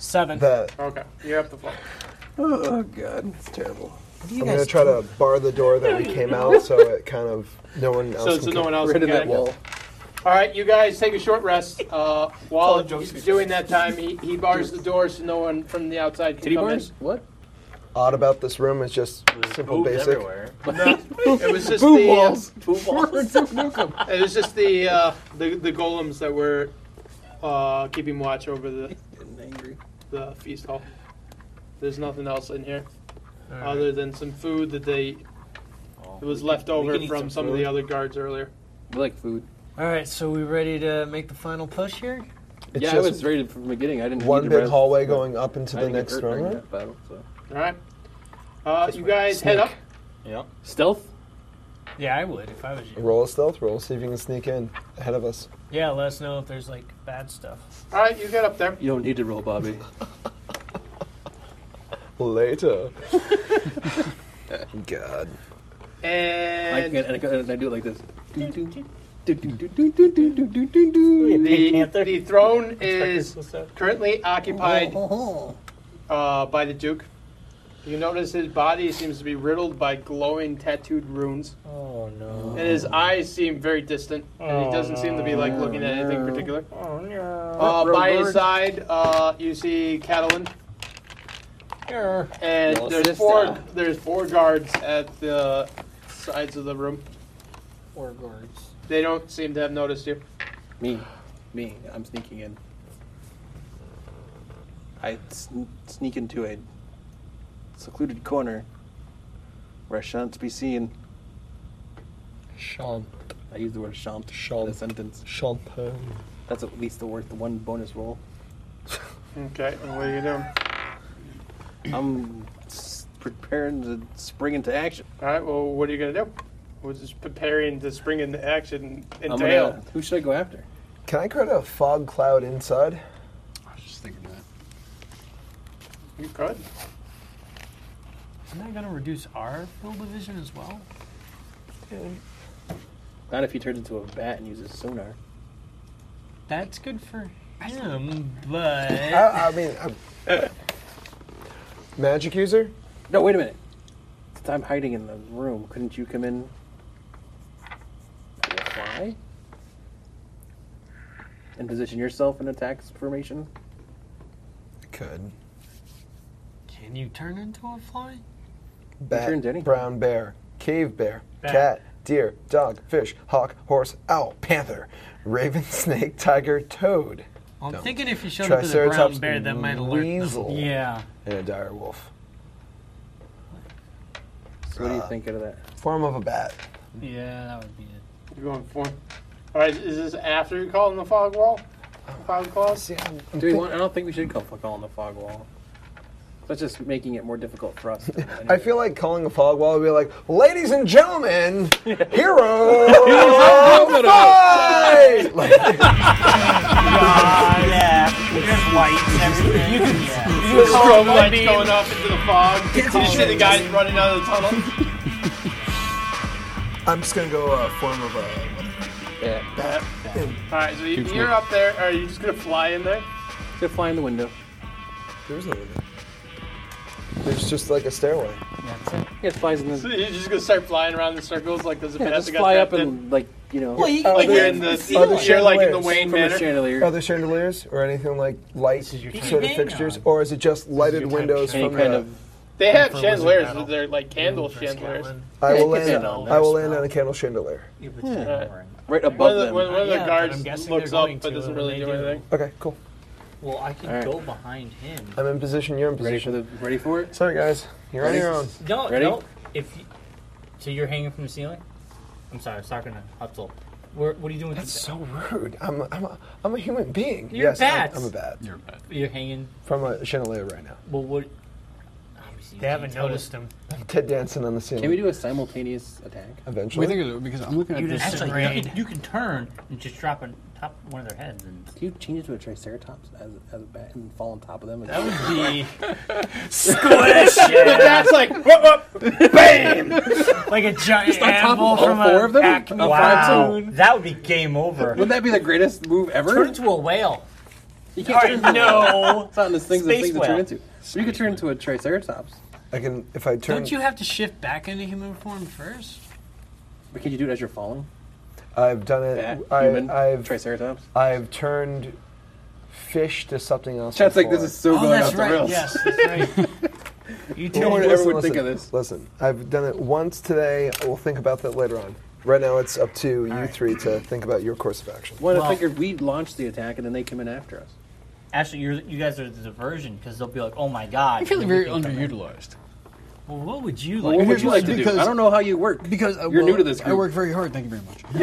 Speaker 3: Seven.
Speaker 7: That
Speaker 4: Okay, you're up the floor.
Speaker 5: Oh god, it's terrible.
Speaker 7: I'm gonna try to bar the door that we came out, so it kind of no one else.
Speaker 4: So,
Speaker 7: can
Speaker 4: so no
Speaker 7: come-
Speaker 4: one else
Speaker 5: Rid
Speaker 4: can
Speaker 5: of that
Speaker 4: get it.
Speaker 5: wall.
Speaker 4: All right, you guys take a short rest. Uh, while
Speaker 2: Tell Josie.
Speaker 4: doing that time, he, he bars the door so no one from the outside can
Speaker 5: Titty
Speaker 4: come
Speaker 5: bars? What?
Speaker 7: Odd about this room is just simple,
Speaker 2: Boobs
Speaker 7: basic.
Speaker 2: everywhere.
Speaker 4: in. No, it was just
Speaker 5: Boom
Speaker 4: the
Speaker 5: balls.
Speaker 2: Boom balls.
Speaker 4: Uh, it was just the uh, the the golems that were uh, keeping watch over the
Speaker 5: Getting angry.
Speaker 4: the feast hall. There's nothing else in here
Speaker 3: All right.
Speaker 4: other than some food that they it was left
Speaker 2: we
Speaker 4: over
Speaker 2: can eat
Speaker 4: from
Speaker 2: some
Speaker 4: some of
Speaker 2: food.
Speaker 4: the other guards earlier.
Speaker 5: We like food.
Speaker 3: All right, so we ready to make the final push here?
Speaker 7: It's
Speaker 5: yeah, I
Speaker 7: just
Speaker 5: was ready from the beginning. I didn't
Speaker 7: one
Speaker 5: need to
Speaker 7: big
Speaker 5: rest.
Speaker 7: hallway going up into
Speaker 5: I
Speaker 7: the
Speaker 5: didn't get
Speaker 7: next
Speaker 5: hurt
Speaker 7: throne
Speaker 5: during
Speaker 7: room.
Speaker 5: that battle, so.
Speaker 4: All right, uh, you guys head up.
Speaker 2: Yeah.
Speaker 5: Stealth?
Speaker 3: Yeah, I would if I was you.
Speaker 7: Roll a stealth roll, see if you can sneak in ahead of us.
Speaker 3: Yeah, let us know if there's like bad stuff.
Speaker 4: All right, you get up there.
Speaker 5: You don't need to roll, Bobby.
Speaker 7: Later. God.
Speaker 5: I,
Speaker 4: And
Speaker 5: can, and, I, can- and I do it like this.
Speaker 4: the,
Speaker 2: Panther.
Speaker 4: the throne is
Speaker 2: What's that?
Speaker 4: currently occupied uh, by the Duke. You notice his body seems to be riddled by glowing tattooed runes,
Speaker 2: Oh no.
Speaker 4: and his eyes seem very distant, and he doesn't seem to be like looking at anything particular.
Speaker 2: Oh no.
Speaker 4: Uh, by his
Speaker 5: Bird.
Speaker 4: side, uh, you see Catalan,
Speaker 3: Sure.
Speaker 4: and
Speaker 5: Your
Speaker 4: there's
Speaker 5: sister.
Speaker 4: four there's four guards at the sides of the room.
Speaker 3: Four guards.
Speaker 4: They don't seem to have noticed you.
Speaker 5: Me. Me. I'm sneaking in. I sn- sneak into a secluded corner where I shan't be seen.
Speaker 7: Sean.
Speaker 5: I use the word shan't in
Speaker 7: Shan't.
Speaker 5: a sentence.
Speaker 7: Champagne.
Speaker 5: That's at least the worth the one bonus roll.
Speaker 4: Okay, and what are you doing?
Speaker 5: I'm s- preparing to spring into action.
Speaker 4: All right, well, what are you gonna do? We're just preparing to spring into action
Speaker 5: I'm
Speaker 4: entail.
Speaker 5: gonna, who should I go after?
Speaker 7: Can I create a fog cloud inside?
Speaker 6: I was just thinking that.
Speaker 4: You could.
Speaker 3: Isn't that going to reduce our field of vision as well?
Speaker 5: Not if he turns into a bat and uses sonar.
Speaker 3: That's good for him, but
Speaker 7: I, I mean, I'm- magic user?
Speaker 5: No, wait a minute. Since I'm hiding in the room, couldn't you come in? Fly? And position yourself in attack formation?
Speaker 7: Could.
Speaker 3: can you turn into a fly?
Speaker 7: Bat,
Speaker 5: turns anything.
Speaker 7: brown bear, cave bear,
Speaker 3: Bat.
Speaker 7: cat, deer, dog, fish, hawk, horse, owl, panther, raven, snake, tiger, toad,
Speaker 3: Well, I'm
Speaker 7: Don't.
Speaker 3: thinking if you showed up as a
Speaker 7: Triceratops,
Speaker 3: brown bear, that might alert them.
Speaker 7: weasel.
Speaker 3: Yeah.
Speaker 7: and a dire wolf.
Speaker 5: So what do you
Speaker 7: Uh,
Speaker 5: think out of that?
Speaker 7: Form of a bat.
Speaker 3: Yeah, that would be it.
Speaker 4: You're going for. All right, is this after you call in the fog wall? Fog claws?
Speaker 7: See, I'm, I'm
Speaker 5: Do we
Speaker 7: think-
Speaker 5: want, I don't think we should call, call on the fog wall. That's just making it more difficult for us.
Speaker 7: I feel like calling a fog wall would be like, ladies and gentlemen, hero fight! Like,
Speaker 2: Ah, yeah. There's lights and everything. You can, yeah.
Speaker 4: You can strobe lights going off into the fog. You see the guys running out of the tunnel.
Speaker 7: I'm just gonna go uh, form of a
Speaker 5: Yeah.
Speaker 7: bat. And
Speaker 4: All right, so you,
Speaker 6: Too
Speaker 4: you're
Speaker 6: smooth.
Speaker 4: up there. Are you just gonna fly in there?
Speaker 5: Just fly in the window.
Speaker 7: there's no window. There's just like a stairway.
Speaker 5: Yeah, it flies in
Speaker 4: So
Speaker 5: the.
Speaker 4: you're just gonna start flying around in circles like there's a
Speaker 5: Yeah,
Speaker 4: path
Speaker 5: just
Speaker 4: that got
Speaker 5: fly up
Speaker 4: trapped in?
Speaker 5: and like you know.
Speaker 2: Well, you
Speaker 7: Oh,
Speaker 4: Like
Speaker 7: there-
Speaker 4: you're in the,
Speaker 7: are there
Speaker 4: you're like in the
Speaker 7: chandeliers
Speaker 4: Wayne
Speaker 5: from a
Speaker 4: Manor.
Speaker 5: chandelier.
Speaker 7: Are there chandeliers or anything like light
Speaker 3: your
Speaker 7: sort of
Speaker 2: turn.
Speaker 7: fixtures,
Speaker 2: Hang on.
Speaker 7: or is it just lighted
Speaker 3: your time
Speaker 7: windows
Speaker 5: Any
Speaker 7: from
Speaker 5: kind
Speaker 7: the?
Speaker 5: of.
Speaker 4: They have
Speaker 3: For Wizard
Speaker 4: chandeliers,
Speaker 3: Battle.
Speaker 4: but they're like candle
Speaker 3: For
Speaker 4: chandeliers.
Speaker 3: Scotland.
Speaker 7: I will
Speaker 5: Yeah, you can
Speaker 7: land.
Speaker 5: sit on
Speaker 7: I will
Speaker 3: there.
Speaker 7: land on a candle chandelier.
Speaker 2: You put
Speaker 5: Yeah.
Speaker 2: your armor in.
Speaker 5: Right
Speaker 4: One
Speaker 5: above
Speaker 4: of the,
Speaker 5: them.
Speaker 4: one, one of the
Speaker 3: Yeah, but I'm
Speaker 4: guards
Speaker 3: guessing
Speaker 4: looks
Speaker 3: they're
Speaker 4: up
Speaker 3: going
Speaker 4: but
Speaker 3: to,
Speaker 4: doesn't
Speaker 3: and
Speaker 4: really
Speaker 3: they
Speaker 4: do
Speaker 3: do.
Speaker 4: anything.
Speaker 7: Okay, cool.
Speaker 2: Well, I can
Speaker 5: All right.
Speaker 2: go behind him.
Speaker 7: I'm in position. You're in
Speaker 5: Ready for
Speaker 7: position.
Speaker 5: the? Ready for it?
Speaker 7: Sorry, guys. You're on
Speaker 5: Ready?
Speaker 7: your own.
Speaker 2: No,
Speaker 5: Ready?
Speaker 2: no. If you, so, you're hanging from the ceiling. I'm sorry, I was talking to Hutzel. Where, what are you doing?
Speaker 7: That's
Speaker 2: with
Speaker 7: so rude. I'm a, I'm a, I'm a human being.
Speaker 2: You're
Speaker 7: yes, I'm-
Speaker 2: bats.
Speaker 7: I'm, a bat.
Speaker 6: You're bad.
Speaker 2: the, You're hanging.
Speaker 7: From a chandelier right now.
Speaker 2: Well, what? Obviously, you
Speaker 3: They
Speaker 2: can't
Speaker 3: haven't
Speaker 2: tell
Speaker 3: noticed
Speaker 2: us.
Speaker 3: him.
Speaker 7: I'm Ted dancing on the ceiling.
Speaker 5: Can we do a simultaneous attack?
Speaker 7: Eventually.
Speaker 6: We think of it because I'm looking at
Speaker 3: You
Speaker 6: this.
Speaker 3: just-
Speaker 2: Actually, you
Speaker 3: Raid.
Speaker 2: can, you can turn and just drop on top of one of their heads. And
Speaker 5: Can you change it to a triceratops as, as a bat and fall on top of them?
Speaker 3: That would be
Speaker 2: squish.
Speaker 4: The bat's like, whoop, whoop, bam!
Speaker 3: like a giant
Speaker 5: on top of
Speaker 3: anvil
Speaker 5: all
Speaker 3: from
Speaker 5: four
Speaker 3: a
Speaker 5: of them?
Speaker 3: Acme
Speaker 5: A
Speaker 2: Wow,
Speaker 3: cartoon.
Speaker 2: that would be game over.
Speaker 5: Wouldn't that be the greatest move ever?
Speaker 2: Turn into a whale.
Speaker 5: You can't turn into
Speaker 3: no.
Speaker 5: It's not in the things
Speaker 2: Space
Speaker 5: the things to
Speaker 2: whale.
Speaker 5: turn into. But you could turn into a Triceratops.
Speaker 7: I can if I turn.
Speaker 3: Don't you have to shift back into human form first?
Speaker 5: But can you do it as you're falling?
Speaker 7: I've done it.
Speaker 5: Bat,
Speaker 7: I,
Speaker 5: human,
Speaker 7: I've
Speaker 5: Triceratops.
Speaker 7: I've turned fish to something else.
Speaker 5: Chat's like,
Speaker 7: before.
Speaker 5: this is so
Speaker 3: Oh,
Speaker 5: going
Speaker 3: that's
Speaker 5: off the
Speaker 3: right.
Speaker 5: rails.
Speaker 3: Yes, that's right. You
Speaker 5: No one
Speaker 3: too.
Speaker 5: ever would think of this.
Speaker 7: Listen, I've done it once today. We'll think about that later on. Right now, it's up to you
Speaker 3: right.
Speaker 7: three to think about your course of action.
Speaker 5: Well,
Speaker 3: Well-
Speaker 5: I figured we'd launch the attack and then they come in after us.
Speaker 2: Actually, you're, you guys are the diversion because they'll be like, "Oh my god!"
Speaker 6: I feel
Speaker 2: and
Speaker 6: very
Speaker 2: then we can come in.
Speaker 6: underutilized.
Speaker 3: Well, what would you
Speaker 5: Well,
Speaker 3: like?
Speaker 5: what would you like to do?
Speaker 6: because-
Speaker 5: I don't know how you work.
Speaker 6: Because uh,
Speaker 5: You're
Speaker 6: well,
Speaker 5: new to this
Speaker 6: I
Speaker 5: group.
Speaker 6: work very hard. Thank you very much.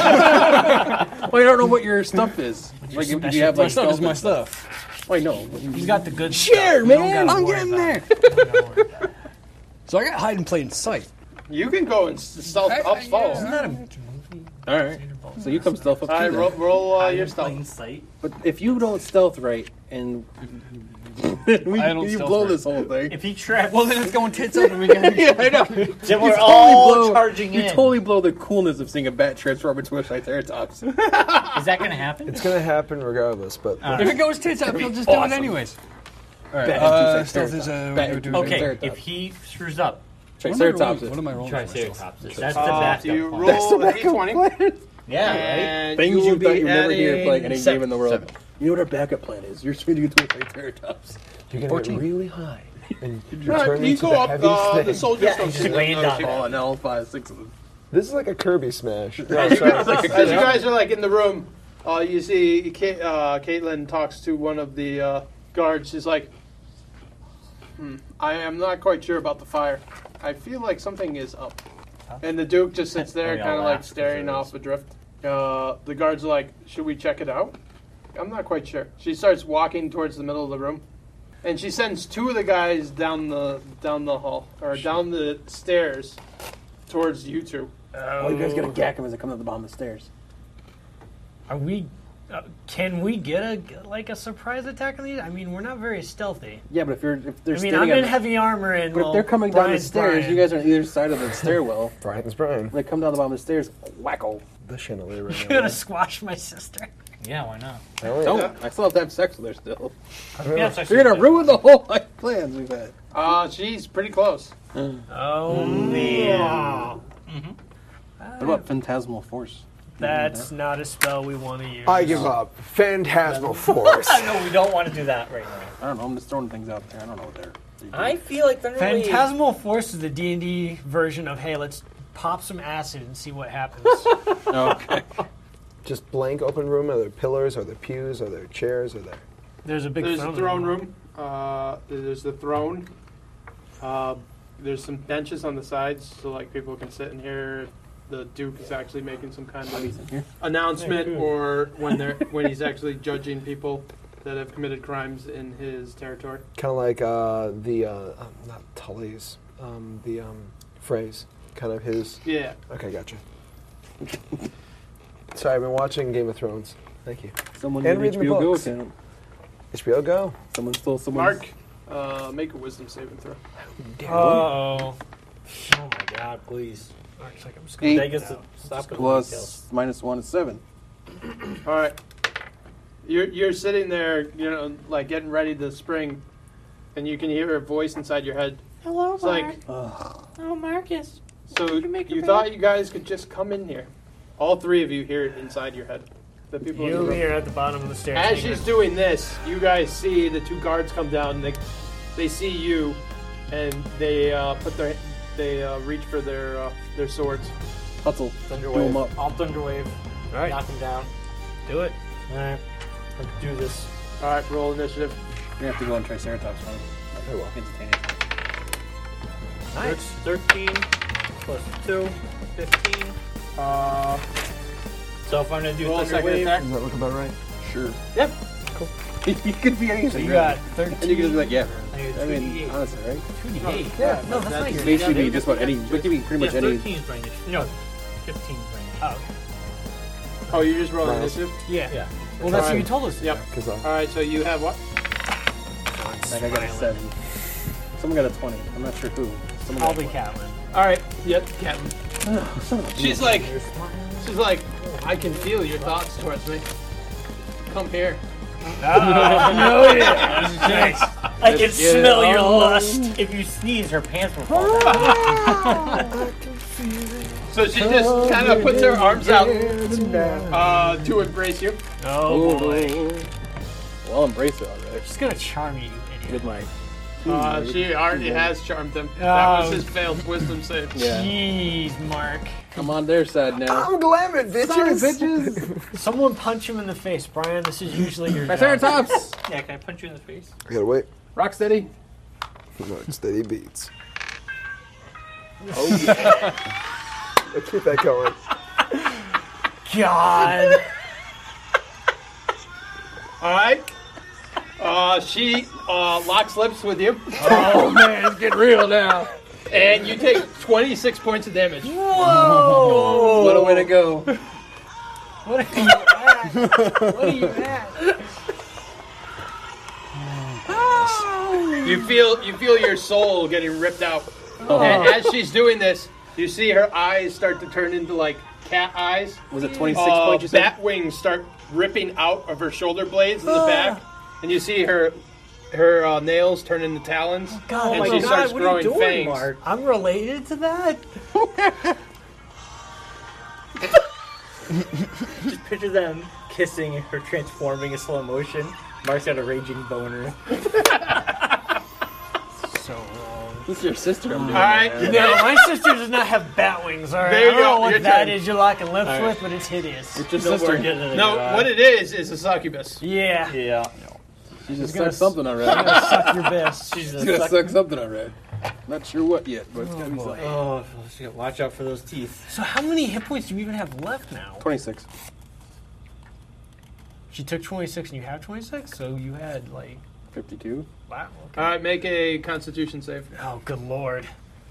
Speaker 5: Well, you don't know what your stuff is. Like, if you have
Speaker 6: My
Speaker 5: like
Speaker 6: stuff is
Speaker 5: stealth
Speaker 6: my
Speaker 5: and
Speaker 6: stuff.
Speaker 5: Wait, no.
Speaker 3: You got the good
Speaker 5: Share,
Speaker 3: stuff. You don't
Speaker 5: man.
Speaker 3: gotta
Speaker 6: I'm
Speaker 3: worry
Speaker 6: getting
Speaker 3: about
Speaker 6: there.
Speaker 3: it. You don't gotta worry about it.
Speaker 6: So I got hide in plain sight.
Speaker 4: You can go and s- stealth up follow.
Speaker 3: Isn't that a
Speaker 5: All right. So you come stealth up
Speaker 4: All right,
Speaker 5: too.
Speaker 4: roll,
Speaker 5: then.
Speaker 4: roll uh,
Speaker 2: Hide
Speaker 4: your
Speaker 2: in plain
Speaker 4: stealth.
Speaker 2: sight.
Speaker 5: But if you don't stealth right and we,
Speaker 6: I don't
Speaker 5: you
Speaker 6: stealth
Speaker 5: blow
Speaker 6: right.
Speaker 5: this whole thing.
Speaker 2: If he traps,
Speaker 6: Well, then it's going tits up and we can.
Speaker 5: Yeah, I know.
Speaker 2: then
Speaker 5: You
Speaker 2: we're
Speaker 5: totally
Speaker 2: all
Speaker 5: blow-
Speaker 2: charging
Speaker 5: You
Speaker 2: in.
Speaker 5: totally blow the coolness of seeing a bat transform into a Triceratops.
Speaker 2: Is that gonna happen?
Speaker 7: It's going to happen regardless, but
Speaker 6: If it goes tits up, you'll just do it
Speaker 5: Awesome.
Speaker 6: anyways. All right.
Speaker 5: Bat
Speaker 6: Uh,
Speaker 5: into
Speaker 6: stealth is a.
Speaker 5: Bat
Speaker 6: we
Speaker 5: into
Speaker 6: do-
Speaker 2: Okay,
Speaker 5: Triceratops.
Speaker 2: if he screws up,
Speaker 6: What am I rolling-
Speaker 5: Triceratops.
Speaker 6: What am I rolling? for myself?
Speaker 2: Triceratops. is- That's the
Speaker 4: Uh,
Speaker 2: backup.
Speaker 4: so you
Speaker 2: plan.
Speaker 4: roll a d twenty.
Speaker 2: Yeah, right.
Speaker 4: And
Speaker 5: Things
Speaker 4: you
Speaker 5: you
Speaker 4: will
Speaker 5: thought
Speaker 4: be
Speaker 5: you'd never hear
Speaker 4: adding
Speaker 5: playing any
Speaker 2: seven.
Speaker 5: game in the world.
Speaker 2: Seven.
Speaker 5: You know what our backup plan is? You're swinging into a Triceratops.
Speaker 7: you're going to get
Speaker 6: fourteen.
Speaker 7: really high and
Speaker 4: All right,
Speaker 7: turn
Speaker 4: you
Speaker 7: into
Speaker 4: go
Speaker 7: the
Speaker 4: up.
Speaker 7: heavy
Speaker 4: Uh, the
Speaker 7: snake.
Speaker 4: soldiers
Speaker 2: Yeah,
Speaker 4: don't
Speaker 2: you
Speaker 4: see
Speaker 2: just
Speaker 4: that.
Speaker 2: land
Speaker 4: No,
Speaker 2: on
Speaker 4: see
Speaker 2: it.
Speaker 4: that.
Speaker 5: Oh, and all five, six of them.
Speaker 7: This is like a Kirby smash. No,
Speaker 4: As you,
Speaker 7: sorry.
Speaker 4: guys, as you guys are like in the room, uh, you see Ka- uh, Caitlin talks to one of the uh, guards. She's like, hmm, "I am not quite sure about the fire. I feel like something is up." And the Duke just sits there,
Speaker 2: We all
Speaker 4: kind of
Speaker 2: laugh
Speaker 4: like staring
Speaker 2: because
Speaker 4: off adrift. Uh, the guards are like, "Should we check it out?" I'm not quite sure. She starts walking towards the middle of the room, and she sends two of the guys down the down the hall or down the stairs towards you two.
Speaker 5: Oh, you guys gonna gack him as they come up the bottom of the stairs.
Speaker 3: Are we? Uh, can we get a like a surprise attack on these? I mean, we're not very stealthy.
Speaker 5: Yeah, but if you're if they're
Speaker 3: I mean,
Speaker 5: standing
Speaker 3: I'm in
Speaker 5: on,
Speaker 3: heavy armor and
Speaker 5: but if
Speaker 3: well,
Speaker 5: they're coming down the
Speaker 3: Brian's
Speaker 5: stairs,
Speaker 3: Brian.
Speaker 5: you guys are on either side of the stairwell.
Speaker 7: Brian's Brian.
Speaker 5: When they come down the bottom of the stairs, wacko.
Speaker 7: The chandelier right
Speaker 3: You're
Speaker 7: now.
Speaker 3: gonna squash my sister.
Speaker 2: Yeah, why not?
Speaker 7: Hell yeah.
Speaker 5: Don't. I still have to have sex with her still.
Speaker 2: Yeah, it's actually
Speaker 5: You're gonna
Speaker 2: good.
Speaker 5: ruin the whole like, plans we've had.
Speaker 4: Uh, she's pretty close.
Speaker 3: Oh yeah.
Speaker 5: What about Phantasmal Force?
Speaker 3: That's not a spell we want to use.
Speaker 7: I give up. Phantasmal Force.
Speaker 2: No, we don't want to do that right now.
Speaker 5: I don't know. I'm just throwing things out there. I don't know what they're. they're
Speaker 2: I feel like they're really...
Speaker 3: Phantasmal Force is the D and D version of hey, let's pop some acid and see what happens.
Speaker 5: Oh, okay.
Speaker 7: Just blank open room. Are there pillars? Are there pews? Are there chairs? Are there?
Speaker 3: There's a big
Speaker 4: There's a
Speaker 3: throne,
Speaker 4: throne room. Uh, there's the throne. Uh, there's some benches on the sides, so like people can sit in here. The Duke is actually making some kind
Speaker 5: He's
Speaker 4: of
Speaker 5: in here.
Speaker 4: announcement, or when they're when he's actually judging people that have committed crimes in his territory.
Speaker 7: Kind of like uh, the uh, um, not Tully's. Um, the um, phrase. Kind of his.
Speaker 4: Yeah.
Speaker 7: Okay, gotcha. Sorry, I've been watching Game of Thrones. Thank you.
Speaker 5: Someone
Speaker 7: And
Speaker 5: made
Speaker 7: reading
Speaker 5: H B
Speaker 7: the
Speaker 5: O Go
Speaker 7: books.
Speaker 5: account.
Speaker 7: H B O Go.
Speaker 5: Someone stole someone's.
Speaker 4: Mark, uh, make a wisdom saving throw.
Speaker 3: Oh.
Speaker 2: Oh my god, please.
Speaker 3: Mark's like, I'm just
Speaker 5: Eight
Speaker 3: gonna
Speaker 2: Vegas to stop it.
Speaker 5: Plus minus one is seven.
Speaker 4: All right. You're you're sitting there, you know, like getting ready to spring, and you can hear a voice inside your head.
Speaker 10: Hello,
Speaker 4: It's
Speaker 10: Mark.
Speaker 4: like,
Speaker 5: Ugh.
Speaker 10: Oh, Marcus.
Speaker 4: so
Speaker 10: Did you make your
Speaker 4: you
Speaker 10: bed?
Speaker 4: thought you guys could just come in here. All three of you hear it inside your head. The people in the
Speaker 3: You
Speaker 4: room.
Speaker 3: here at the bottom of the stairs.
Speaker 4: As
Speaker 3: hanging
Speaker 4: she's
Speaker 3: out.
Speaker 4: doing this, you guys see the two guards come down. And they they see you, and they uh, put their they uh, reach for their uh, their swords.
Speaker 5: Hustle. Do 'em up.
Speaker 2: I'll Thunderwave.
Speaker 3: All right,
Speaker 2: Knock him down.
Speaker 3: do it.
Speaker 2: Alright. Let's do this.
Speaker 4: All right, roll initiative.
Speaker 5: You have to go on Triceratops one.
Speaker 7: Very well.
Speaker 5: Instantaneous.
Speaker 2: Nice. thirteen plus two. fifteen.
Speaker 4: Uh,
Speaker 2: So if I'm going to do
Speaker 4: roll a second
Speaker 2: Thunderwave.
Speaker 4: attack.
Speaker 7: Does that look about right?
Speaker 5: Sure.
Speaker 4: Yep.
Speaker 5: You could be anything.
Speaker 3: So you
Speaker 5: really.
Speaker 3: got thirteen.
Speaker 5: And you can just be like, yeah.
Speaker 3: I
Speaker 5: I mean, honestly, right?
Speaker 3: two d eight.
Speaker 7: Yeah.
Speaker 3: No, that's not your.
Speaker 5: Basically, be just about any. It could be pretty much
Speaker 2: yeah,
Speaker 5: any.
Speaker 2: thirteen is my initiative. No, fifteen is my initiative.
Speaker 3: Oh, okay.
Speaker 4: Oh, you just rolled
Speaker 7: Nice.
Speaker 4: initiative.
Speaker 3: Yeah.
Speaker 2: Yeah.
Speaker 3: Well, that's what
Speaker 4: Alright.
Speaker 3: you told us. to
Speaker 4: Yep.
Speaker 3: do.
Speaker 7: Because uh,
Speaker 4: All right, so you have what?
Speaker 5: Like I got a seven. Someone got a twenty. I'm not sure who. Someone
Speaker 3: Probably
Speaker 5: got
Speaker 3: Catelyn.
Speaker 4: All right. Yep, Captain.
Speaker 5: Oh, son of a
Speaker 4: She's
Speaker 5: bitch.
Speaker 4: like, she's like, I can feel your thoughts towards me. Come here.
Speaker 3: Oh, yeah.
Speaker 2: I can
Speaker 5: Let's get
Speaker 2: smell
Speaker 5: it
Speaker 2: your
Speaker 5: on.
Speaker 2: lust. If you sneeze, her pants will fall down.
Speaker 4: So she just kind of puts her arms out uh, to embrace you.
Speaker 3: Oh, boy.
Speaker 5: Well, I'll embrace it already.
Speaker 3: She's gonna charm you, you idiot.
Speaker 5: With my.
Speaker 4: Uh, she already has charmed him. That was
Speaker 3: Oh.
Speaker 4: his failed wisdom save.
Speaker 5: Yeah.
Speaker 3: Jeez, Mark.
Speaker 5: I'm on their side now.
Speaker 7: I'm glamored, bitches.
Speaker 5: Sorry, bitches.
Speaker 3: Someone punch him in the face, Brian. This is usually your job.
Speaker 5: Triceratops.
Speaker 2: Yeah, can I punch you in the face?
Speaker 7: I gotta wait.
Speaker 5: Rock steady.
Speaker 7: No, steady beats.
Speaker 5: Oh yeah.
Speaker 7: Let's keep that going.
Speaker 3: God.
Speaker 4: All right. Uh, she uh, locks lips with you,
Speaker 5: Oh man, it's getting real now.
Speaker 4: and you take twenty-six points of damage.
Speaker 3: Whoa.
Speaker 5: What a way to go.
Speaker 3: What are you at? What are you at?
Speaker 4: You feel you feel your soul getting ripped out,
Speaker 5: Oh.
Speaker 4: and as she's doing this, you see her eyes start to turn into like cat eyes.
Speaker 5: Was it twenty-six
Speaker 4: Uh,
Speaker 5: points you said?
Speaker 4: bat wings start ripping out of her shoulder blades in the back, and you see her her uh, nails turn into talons,
Speaker 3: God,
Speaker 4: and
Speaker 3: my
Speaker 4: she
Speaker 3: God,
Speaker 4: starts
Speaker 2: what are you
Speaker 4: growing
Speaker 2: doing,
Speaker 4: fangs.
Speaker 2: Mark?
Speaker 3: I'm related to that.
Speaker 2: Just picture them kissing, her transforming in slow motion. Mark's got a raging boner.
Speaker 3: So wrong.
Speaker 5: This is your sister. I'm doing.
Speaker 4: All right,
Speaker 5: that.
Speaker 3: No, my sister does not have bat wings, alright?
Speaker 4: There you
Speaker 3: I don't
Speaker 4: go,
Speaker 3: know what
Speaker 4: your
Speaker 3: that
Speaker 4: turn.
Speaker 3: is you're locking lips
Speaker 5: All right.
Speaker 3: with, but it's hideous.
Speaker 5: It's your
Speaker 2: No more
Speaker 5: sister.
Speaker 2: getting it in
Speaker 4: no,
Speaker 2: your eye.
Speaker 4: what it is is a succubus.
Speaker 3: Yeah.
Speaker 2: Yeah.
Speaker 5: She just
Speaker 3: gonna
Speaker 5: sucked something
Speaker 3: I'm
Speaker 5: already.
Speaker 3: gonna suck your best.
Speaker 2: She's
Speaker 5: She's
Speaker 2: a
Speaker 5: gonna
Speaker 2: suck-
Speaker 5: suck something already. Not sure what yet, but it's gotta be something.
Speaker 2: Oh, she gotta watch out for those teeth.
Speaker 3: So how many hit points do you even have left now?
Speaker 5: twenty-six.
Speaker 3: She took twenty-six and you have twenty-six? So you had like,
Speaker 5: fifty-two.
Speaker 3: wow, okay.
Speaker 4: All right, make a Constitution save.
Speaker 3: Oh, good lord.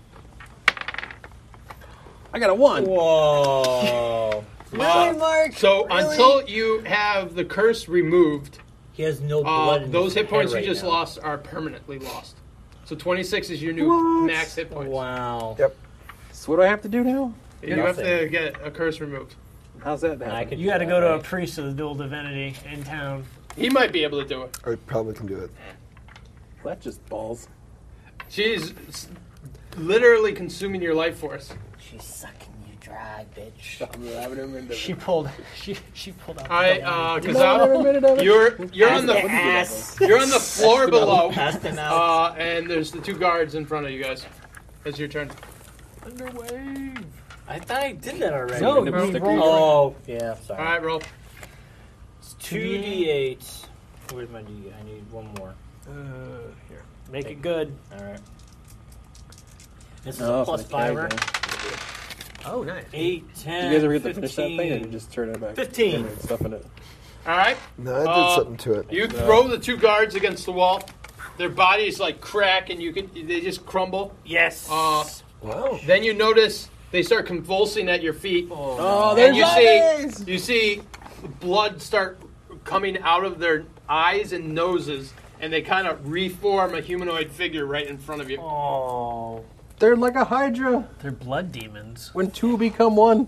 Speaker 5: I got a one.
Speaker 2: Whoa.
Speaker 4: Uh,
Speaker 3: Mark?
Speaker 4: So until you have the curse removed,
Speaker 2: He has no
Speaker 4: uh,
Speaker 2: blood in
Speaker 4: those
Speaker 2: his
Speaker 4: hit points
Speaker 2: head
Speaker 4: you
Speaker 2: right
Speaker 4: just
Speaker 2: now.
Speaker 4: lost are permanently lost. So twenty-six is your new max hit points.
Speaker 2: Wow.
Speaker 7: Yep.
Speaker 5: So what do I have to do now?
Speaker 4: You have to
Speaker 2: Nothing.
Speaker 4: get a curse removed.
Speaker 5: How's that
Speaker 2: I
Speaker 5: happen?
Speaker 2: could
Speaker 3: You
Speaker 2: do
Speaker 3: gotta
Speaker 2: that,
Speaker 3: go to a
Speaker 2: right?
Speaker 3: priest of the dual divinity in town.
Speaker 4: He might be able to do it.
Speaker 7: I probably can do it.
Speaker 5: That's just balls.
Speaker 4: She's s- literally consuming your life force.
Speaker 2: She's sucking you dry, bitch.
Speaker 5: I'm having a minute of
Speaker 3: She
Speaker 5: it.
Speaker 3: pulled, she she pulled out.
Speaker 4: All right,
Speaker 3: the
Speaker 4: uh,
Speaker 5: You know, every
Speaker 4: Kazal,
Speaker 5: minute of it.
Speaker 4: you're you're on the
Speaker 2: ass.
Speaker 4: you're on the floor below,
Speaker 2: Passed him out.
Speaker 4: uh, and there's the two guards in front of you guys. It's your turn.
Speaker 3: underwave.
Speaker 2: I thought I did that already.
Speaker 3: No,
Speaker 5: Random
Speaker 3: you
Speaker 5: sticker.
Speaker 3: rolled-
Speaker 2: Oh, yeah,
Speaker 4: All
Speaker 2: sorry.
Speaker 4: right, roll.
Speaker 2: two d eight. Where's my D? I need one more.
Speaker 3: Uh, here, make it good.
Speaker 2: Alright. This is
Speaker 5: Oh,
Speaker 2: a plus
Speaker 5: for the tag,
Speaker 2: fiver.
Speaker 5: yeah.
Speaker 3: Oh, nice.
Speaker 2: eight, ten,
Speaker 5: Did you guys ever get to finish that thing, or
Speaker 2: fifteen.
Speaker 5: you just turn it back?
Speaker 2: fifteen.
Speaker 5: And stuff in it.
Speaker 4: All right.
Speaker 7: No, I did
Speaker 4: Uh,
Speaker 7: something to it.
Speaker 4: You throw the two guards against the wall. Their bodies like crack, and you can they just crumble.
Speaker 2: Yes.
Speaker 4: Uh,
Speaker 7: Wow.
Speaker 4: then you notice they start convulsing at your feet,
Speaker 5: Oh,
Speaker 4: and you see you see blood start coming out of their eyes and noses, and they kind of reform a humanoid figure right in front of you.
Speaker 2: Oh.
Speaker 5: They're like a hydra.
Speaker 3: They're blood demons.
Speaker 5: When two become one.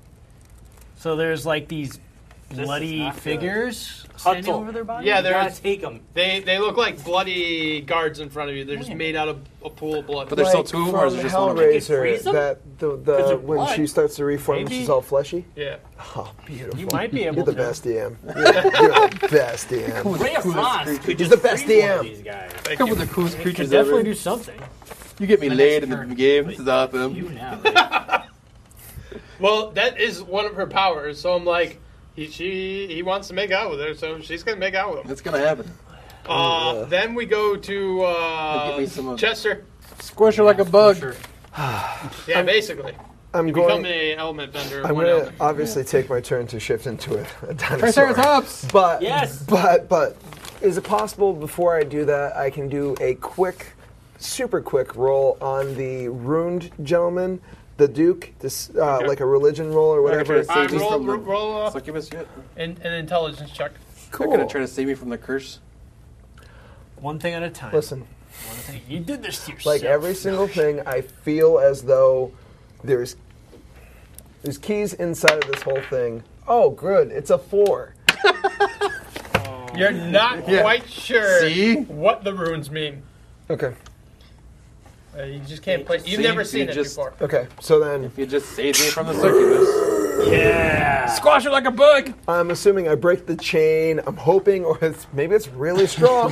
Speaker 3: So there's like these
Speaker 2: is
Speaker 3: bloody
Speaker 2: not good.
Speaker 3: figures standing
Speaker 2: Hustle.
Speaker 3: over their bodies?
Speaker 4: Yeah,
Speaker 2: You gotta
Speaker 4: they're
Speaker 2: take them.
Speaker 4: they they look like bloody guards in front of you. They're just made out of a pool of blood.
Speaker 5: But there's still
Speaker 7: Like
Speaker 5: two of them, or is
Speaker 7: from
Speaker 5: it just one of them?
Speaker 2: freeze
Speaker 7: Hellraiser,
Speaker 2: them?
Speaker 7: that the,
Speaker 2: 'Cause
Speaker 7: the
Speaker 2: they're
Speaker 7: when
Speaker 2: blood.
Speaker 7: she starts to reform,
Speaker 3: Maybe.
Speaker 7: she's all fleshy.
Speaker 4: Yeah.
Speaker 7: Oh, beautiful.
Speaker 3: You might be able
Speaker 7: You're the
Speaker 3: to.
Speaker 7: best D M. You're, you're the best D M.
Speaker 2: Ray of Frost could
Speaker 7: He's
Speaker 2: just
Speaker 7: the best
Speaker 2: freeze one
Speaker 7: D M.
Speaker 2: of these guys.
Speaker 4: Thank
Speaker 5: Come
Speaker 4: you.
Speaker 5: with the coolest
Speaker 3: You
Speaker 5: creatures
Speaker 3: could definitely
Speaker 5: ever.
Speaker 3: do something.
Speaker 5: You get me
Speaker 2: My
Speaker 5: laid
Speaker 2: next
Speaker 5: in the
Speaker 2: turn.
Speaker 5: game. This is awesome.
Speaker 2: You now. Ray.
Speaker 4: Well, that is one of her powers. So I'm like, he, she he wants to make out with her, so she's gonna make out with him.
Speaker 5: It's gonna happen.
Speaker 4: Uh, then we go to
Speaker 5: Give me
Speaker 4: uh,
Speaker 5: some of-
Speaker 4: Chester.
Speaker 5: Squish her like a bug.
Speaker 2: Sure.
Speaker 4: Yeah, basically.
Speaker 7: I'm
Speaker 4: You become
Speaker 7: going.
Speaker 4: an element bender.
Speaker 7: I'm
Speaker 4: one
Speaker 7: gonna
Speaker 4: element.
Speaker 7: obviously take my turn to shift into a, a dinosaur.
Speaker 5: Triceratops.
Speaker 7: But
Speaker 2: Yes.
Speaker 7: but but is it possible before I do that I can do a quick, super quick roll on the ruined gentleman, the Duke, this uh,
Speaker 4: Okay.
Speaker 7: like a religion roll or whatever?
Speaker 5: Alright,
Speaker 4: All right,
Speaker 5: Save me
Speaker 4: roll,
Speaker 5: from the-
Speaker 4: roll, roll uh,
Speaker 5: Succubus yet?
Speaker 4: an, an intelligence check.
Speaker 5: They're
Speaker 7: Cool.
Speaker 5: gonna try to save me from the curse.
Speaker 3: One thing at a time.
Speaker 7: Listen,
Speaker 3: One thing. You did this to yourself.
Speaker 7: like every single thing, I feel as though there's there's keys inside of this whole thing. Oh, good, it's a four.
Speaker 4: You're not
Speaker 5: Yeah.
Speaker 4: quite sure
Speaker 5: See?
Speaker 4: what the runes mean.
Speaker 7: Okay.
Speaker 4: Uh, you just can't play. You've
Speaker 5: See?
Speaker 4: never
Speaker 5: You
Speaker 4: seen it
Speaker 5: just-
Speaker 4: before.
Speaker 7: Okay. So then
Speaker 5: If you just save me from the succubus.
Speaker 3: Yeah.
Speaker 5: Squash it like a bug!
Speaker 7: I'm assuming I break the chain. I'm hoping, or it's, maybe it's really strong.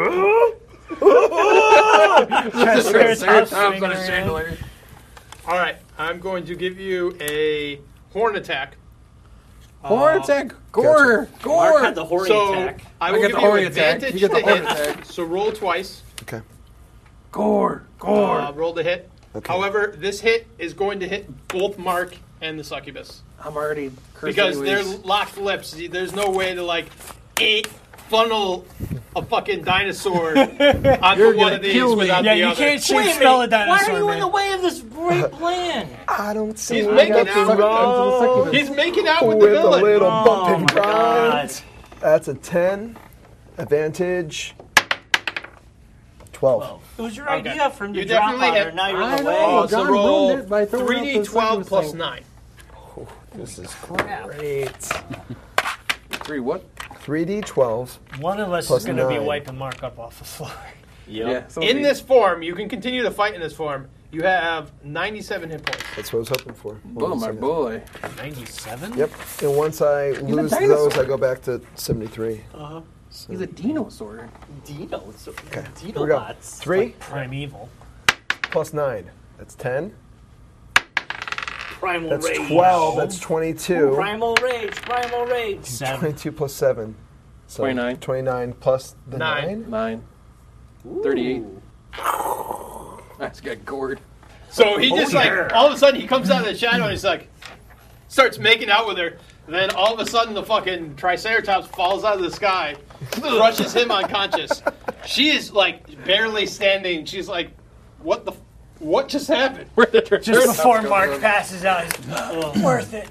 Speaker 5: Triceratops on
Speaker 3: swinging
Speaker 5: a
Speaker 3: around.
Speaker 5: chandelier.
Speaker 4: All right, I'm going to give you a horn attack.
Speaker 5: Horn
Speaker 4: Uh,
Speaker 5: attack! Gore!
Speaker 2: Mark
Speaker 5: Gore!
Speaker 2: had the hoary
Speaker 4: So
Speaker 2: attack.
Speaker 4: I
Speaker 5: I
Speaker 4: will
Speaker 5: got
Speaker 4: give
Speaker 5: the
Speaker 4: you
Speaker 5: horny attack.
Speaker 4: advantage
Speaker 5: You get the
Speaker 4: to
Speaker 5: horny
Speaker 4: hit.
Speaker 5: attack.
Speaker 4: So roll twice.
Speaker 7: Okay.
Speaker 5: Gore! Gore!
Speaker 4: Uh, roll the hit.
Speaker 7: Okay.
Speaker 4: However, this hit is going to hit both Mark and the succubus
Speaker 5: I'm already cursed
Speaker 4: because
Speaker 5: anyways.
Speaker 4: they're locked lips. There's no way to like eight funnel a fucking dinosaur onto
Speaker 5: You're
Speaker 4: one
Speaker 5: gonna
Speaker 4: of these
Speaker 5: kill me.
Speaker 4: without
Speaker 3: Yeah,
Speaker 4: the
Speaker 3: you
Speaker 4: other.
Speaker 3: can't
Speaker 2: Wait
Speaker 3: shape
Speaker 2: a
Speaker 3: spell a
Speaker 2: minute. Why
Speaker 3: dinosaur.
Speaker 2: are you in
Speaker 3: man.
Speaker 2: the way of this great plan?
Speaker 7: I don't see.
Speaker 4: He's
Speaker 7: why
Speaker 4: making
Speaker 7: that's
Speaker 4: out with
Speaker 7: wrong.
Speaker 4: the He's making out with the
Speaker 7: With a
Speaker 4: villain.
Speaker 7: little
Speaker 2: Oh
Speaker 7: bump and
Speaker 2: my
Speaker 7: grind.
Speaker 2: god.
Speaker 7: That's a ten. Advantage. Twelve.
Speaker 2: It was your
Speaker 4: Okay.
Speaker 2: idea for him to
Speaker 4: You
Speaker 2: drop
Speaker 4: definitely
Speaker 2: on her.
Speaker 4: hit.
Speaker 2: Now you're
Speaker 5: I
Speaker 2: in the
Speaker 5: know.
Speaker 2: way.
Speaker 4: Oh, so
Speaker 5: John
Speaker 4: roll
Speaker 5: ruined it by throwing
Speaker 4: three
Speaker 5: out
Speaker 4: d
Speaker 5: the
Speaker 4: twelve
Speaker 5: succubus
Speaker 4: plus
Speaker 5: thing.
Speaker 4: nine.
Speaker 7: This is great.
Speaker 5: Three what?
Speaker 7: three d twelve.
Speaker 3: One of us
Speaker 7: Plus
Speaker 3: is going to be
Speaker 7: nine.
Speaker 3: wiping Mark up off the floor.
Speaker 2: Yep.
Speaker 5: Yeah. so
Speaker 4: In
Speaker 5: see.
Speaker 4: this form, you can continue to fight in this form. You have ninety-seven hit points.
Speaker 7: That's what I was hoping for.
Speaker 5: Oh my boy.
Speaker 3: ninety-seven?
Speaker 7: Yep. And once I lose
Speaker 5: dinosaur.
Speaker 7: those, I go back to seventy-three.
Speaker 2: Uh-huh.
Speaker 5: He's a dinosaur.
Speaker 2: Dino. So,
Speaker 7: Okay.
Speaker 2: Dino
Speaker 7: Here we go.
Speaker 2: bots.
Speaker 7: Three
Speaker 3: Primeval.
Speaker 7: plus nine. That's ten.
Speaker 2: Primal
Speaker 7: That's
Speaker 2: rage.
Speaker 7: twelve. That's twenty-two.
Speaker 2: Primal rage. Primal rage.
Speaker 3: Seven.
Speaker 7: twenty-two plus seven. So
Speaker 5: twenty-nine.
Speaker 7: twenty-nine plus the
Speaker 4: Nine.
Speaker 7: nine.
Speaker 5: Nine. thirty-eight. I just got gored.
Speaker 4: So he just like all of a sudden he comes out of the shadow and he's like starts making out with her. And then all of a sudden the fucking Triceratops falls out of the sky, crushes him unconscious. She is like barely standing. She's like, "What the? F- what just happened?"
Speaker 3: Just before Mark passes out, he's oh, worth it.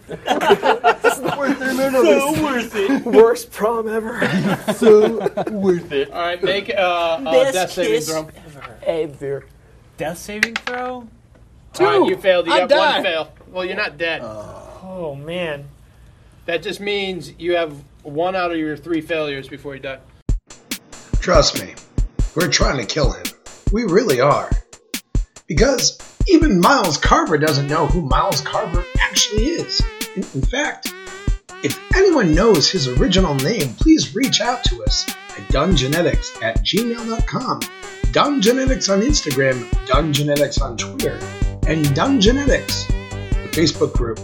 Speaker 2: So worth it.
Speaker 7: Worst prom ever. so
Speaker 5: Worth it.
Speaker 4: All right, make uh, a
Speaker 2: Best
Speaker 4: death saving
Speaker 2: kiss
Speaker 4: throw.
Speaker 2: ever.
Speaker 7: ever.
Speaker 3: Death saving throw?
Speaker 4: All right, you failed. You
Speaker 5: I
Speaker 4: got
Speaker 5: die.
Speaker 4: one fail. Well, you're not dead.
Speaker 3: Oh, man.
Speaker 4: That just means you have one out of your three failures before you die.
Speaker 1: Trust me, we're trying to kill him. We really are. Because even Miles Carver doesn't know who Miles Carver actually is. In, in fact, if anyone knows his original name, please reach out to us at dungenetics at gmail dot com, Dungenetics on Instagram, Dungenetics on Twitter, and Dungenetics, the Facebook group.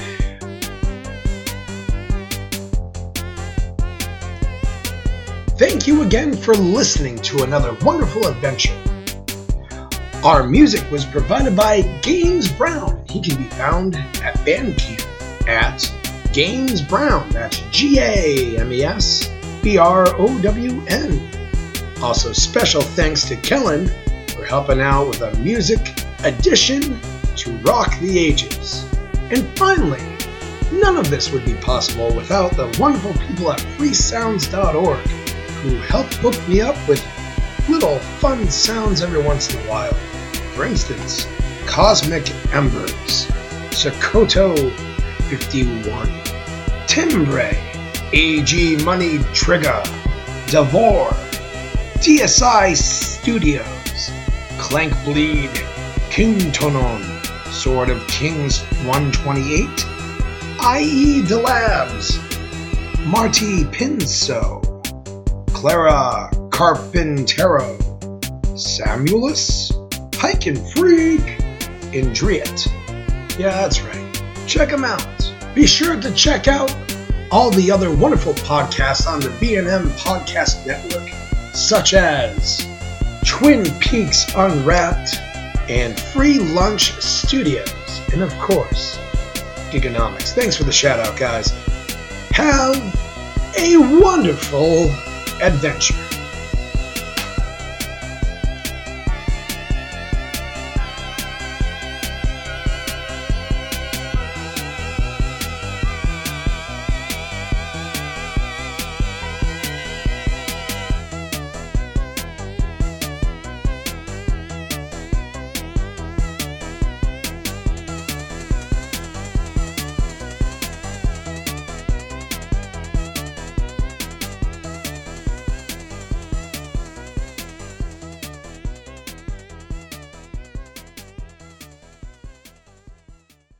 Speaker 1: Thank you again for listening to another wonderful adventure. Our music was provided by Games Brown. He can be found at Bandcamp at Games Brown. That's G A M E S B R O W N. Also, special thanks to Kellen for helping out with a music addition to Rock the Ages. And finally, none of this would be possible without the wonderful people at free sounds dot org who helped hook me up with little fun sounds every once in a while. For instance, Cosmic Embers, Sokoto fifty-one, Timbre, A G Money Trigger, Devore, D S I Studios, Clank Bleed, King Tonon, Sword of Kings one twenty-eight, I E Delabs, Marty Pinso, Clara Carpintero, Samuelus, Pike and Freak, Indriat. Yeah, that's right. Check them out. Be sure to check out all the other wonderful podcasts on the B and M Podcast Network, such as Twin Peaks Unwrapped and Free Lunch Studios, and of course, Giganomics. Thanks for the shout out, guys. Have a wonderful adventure.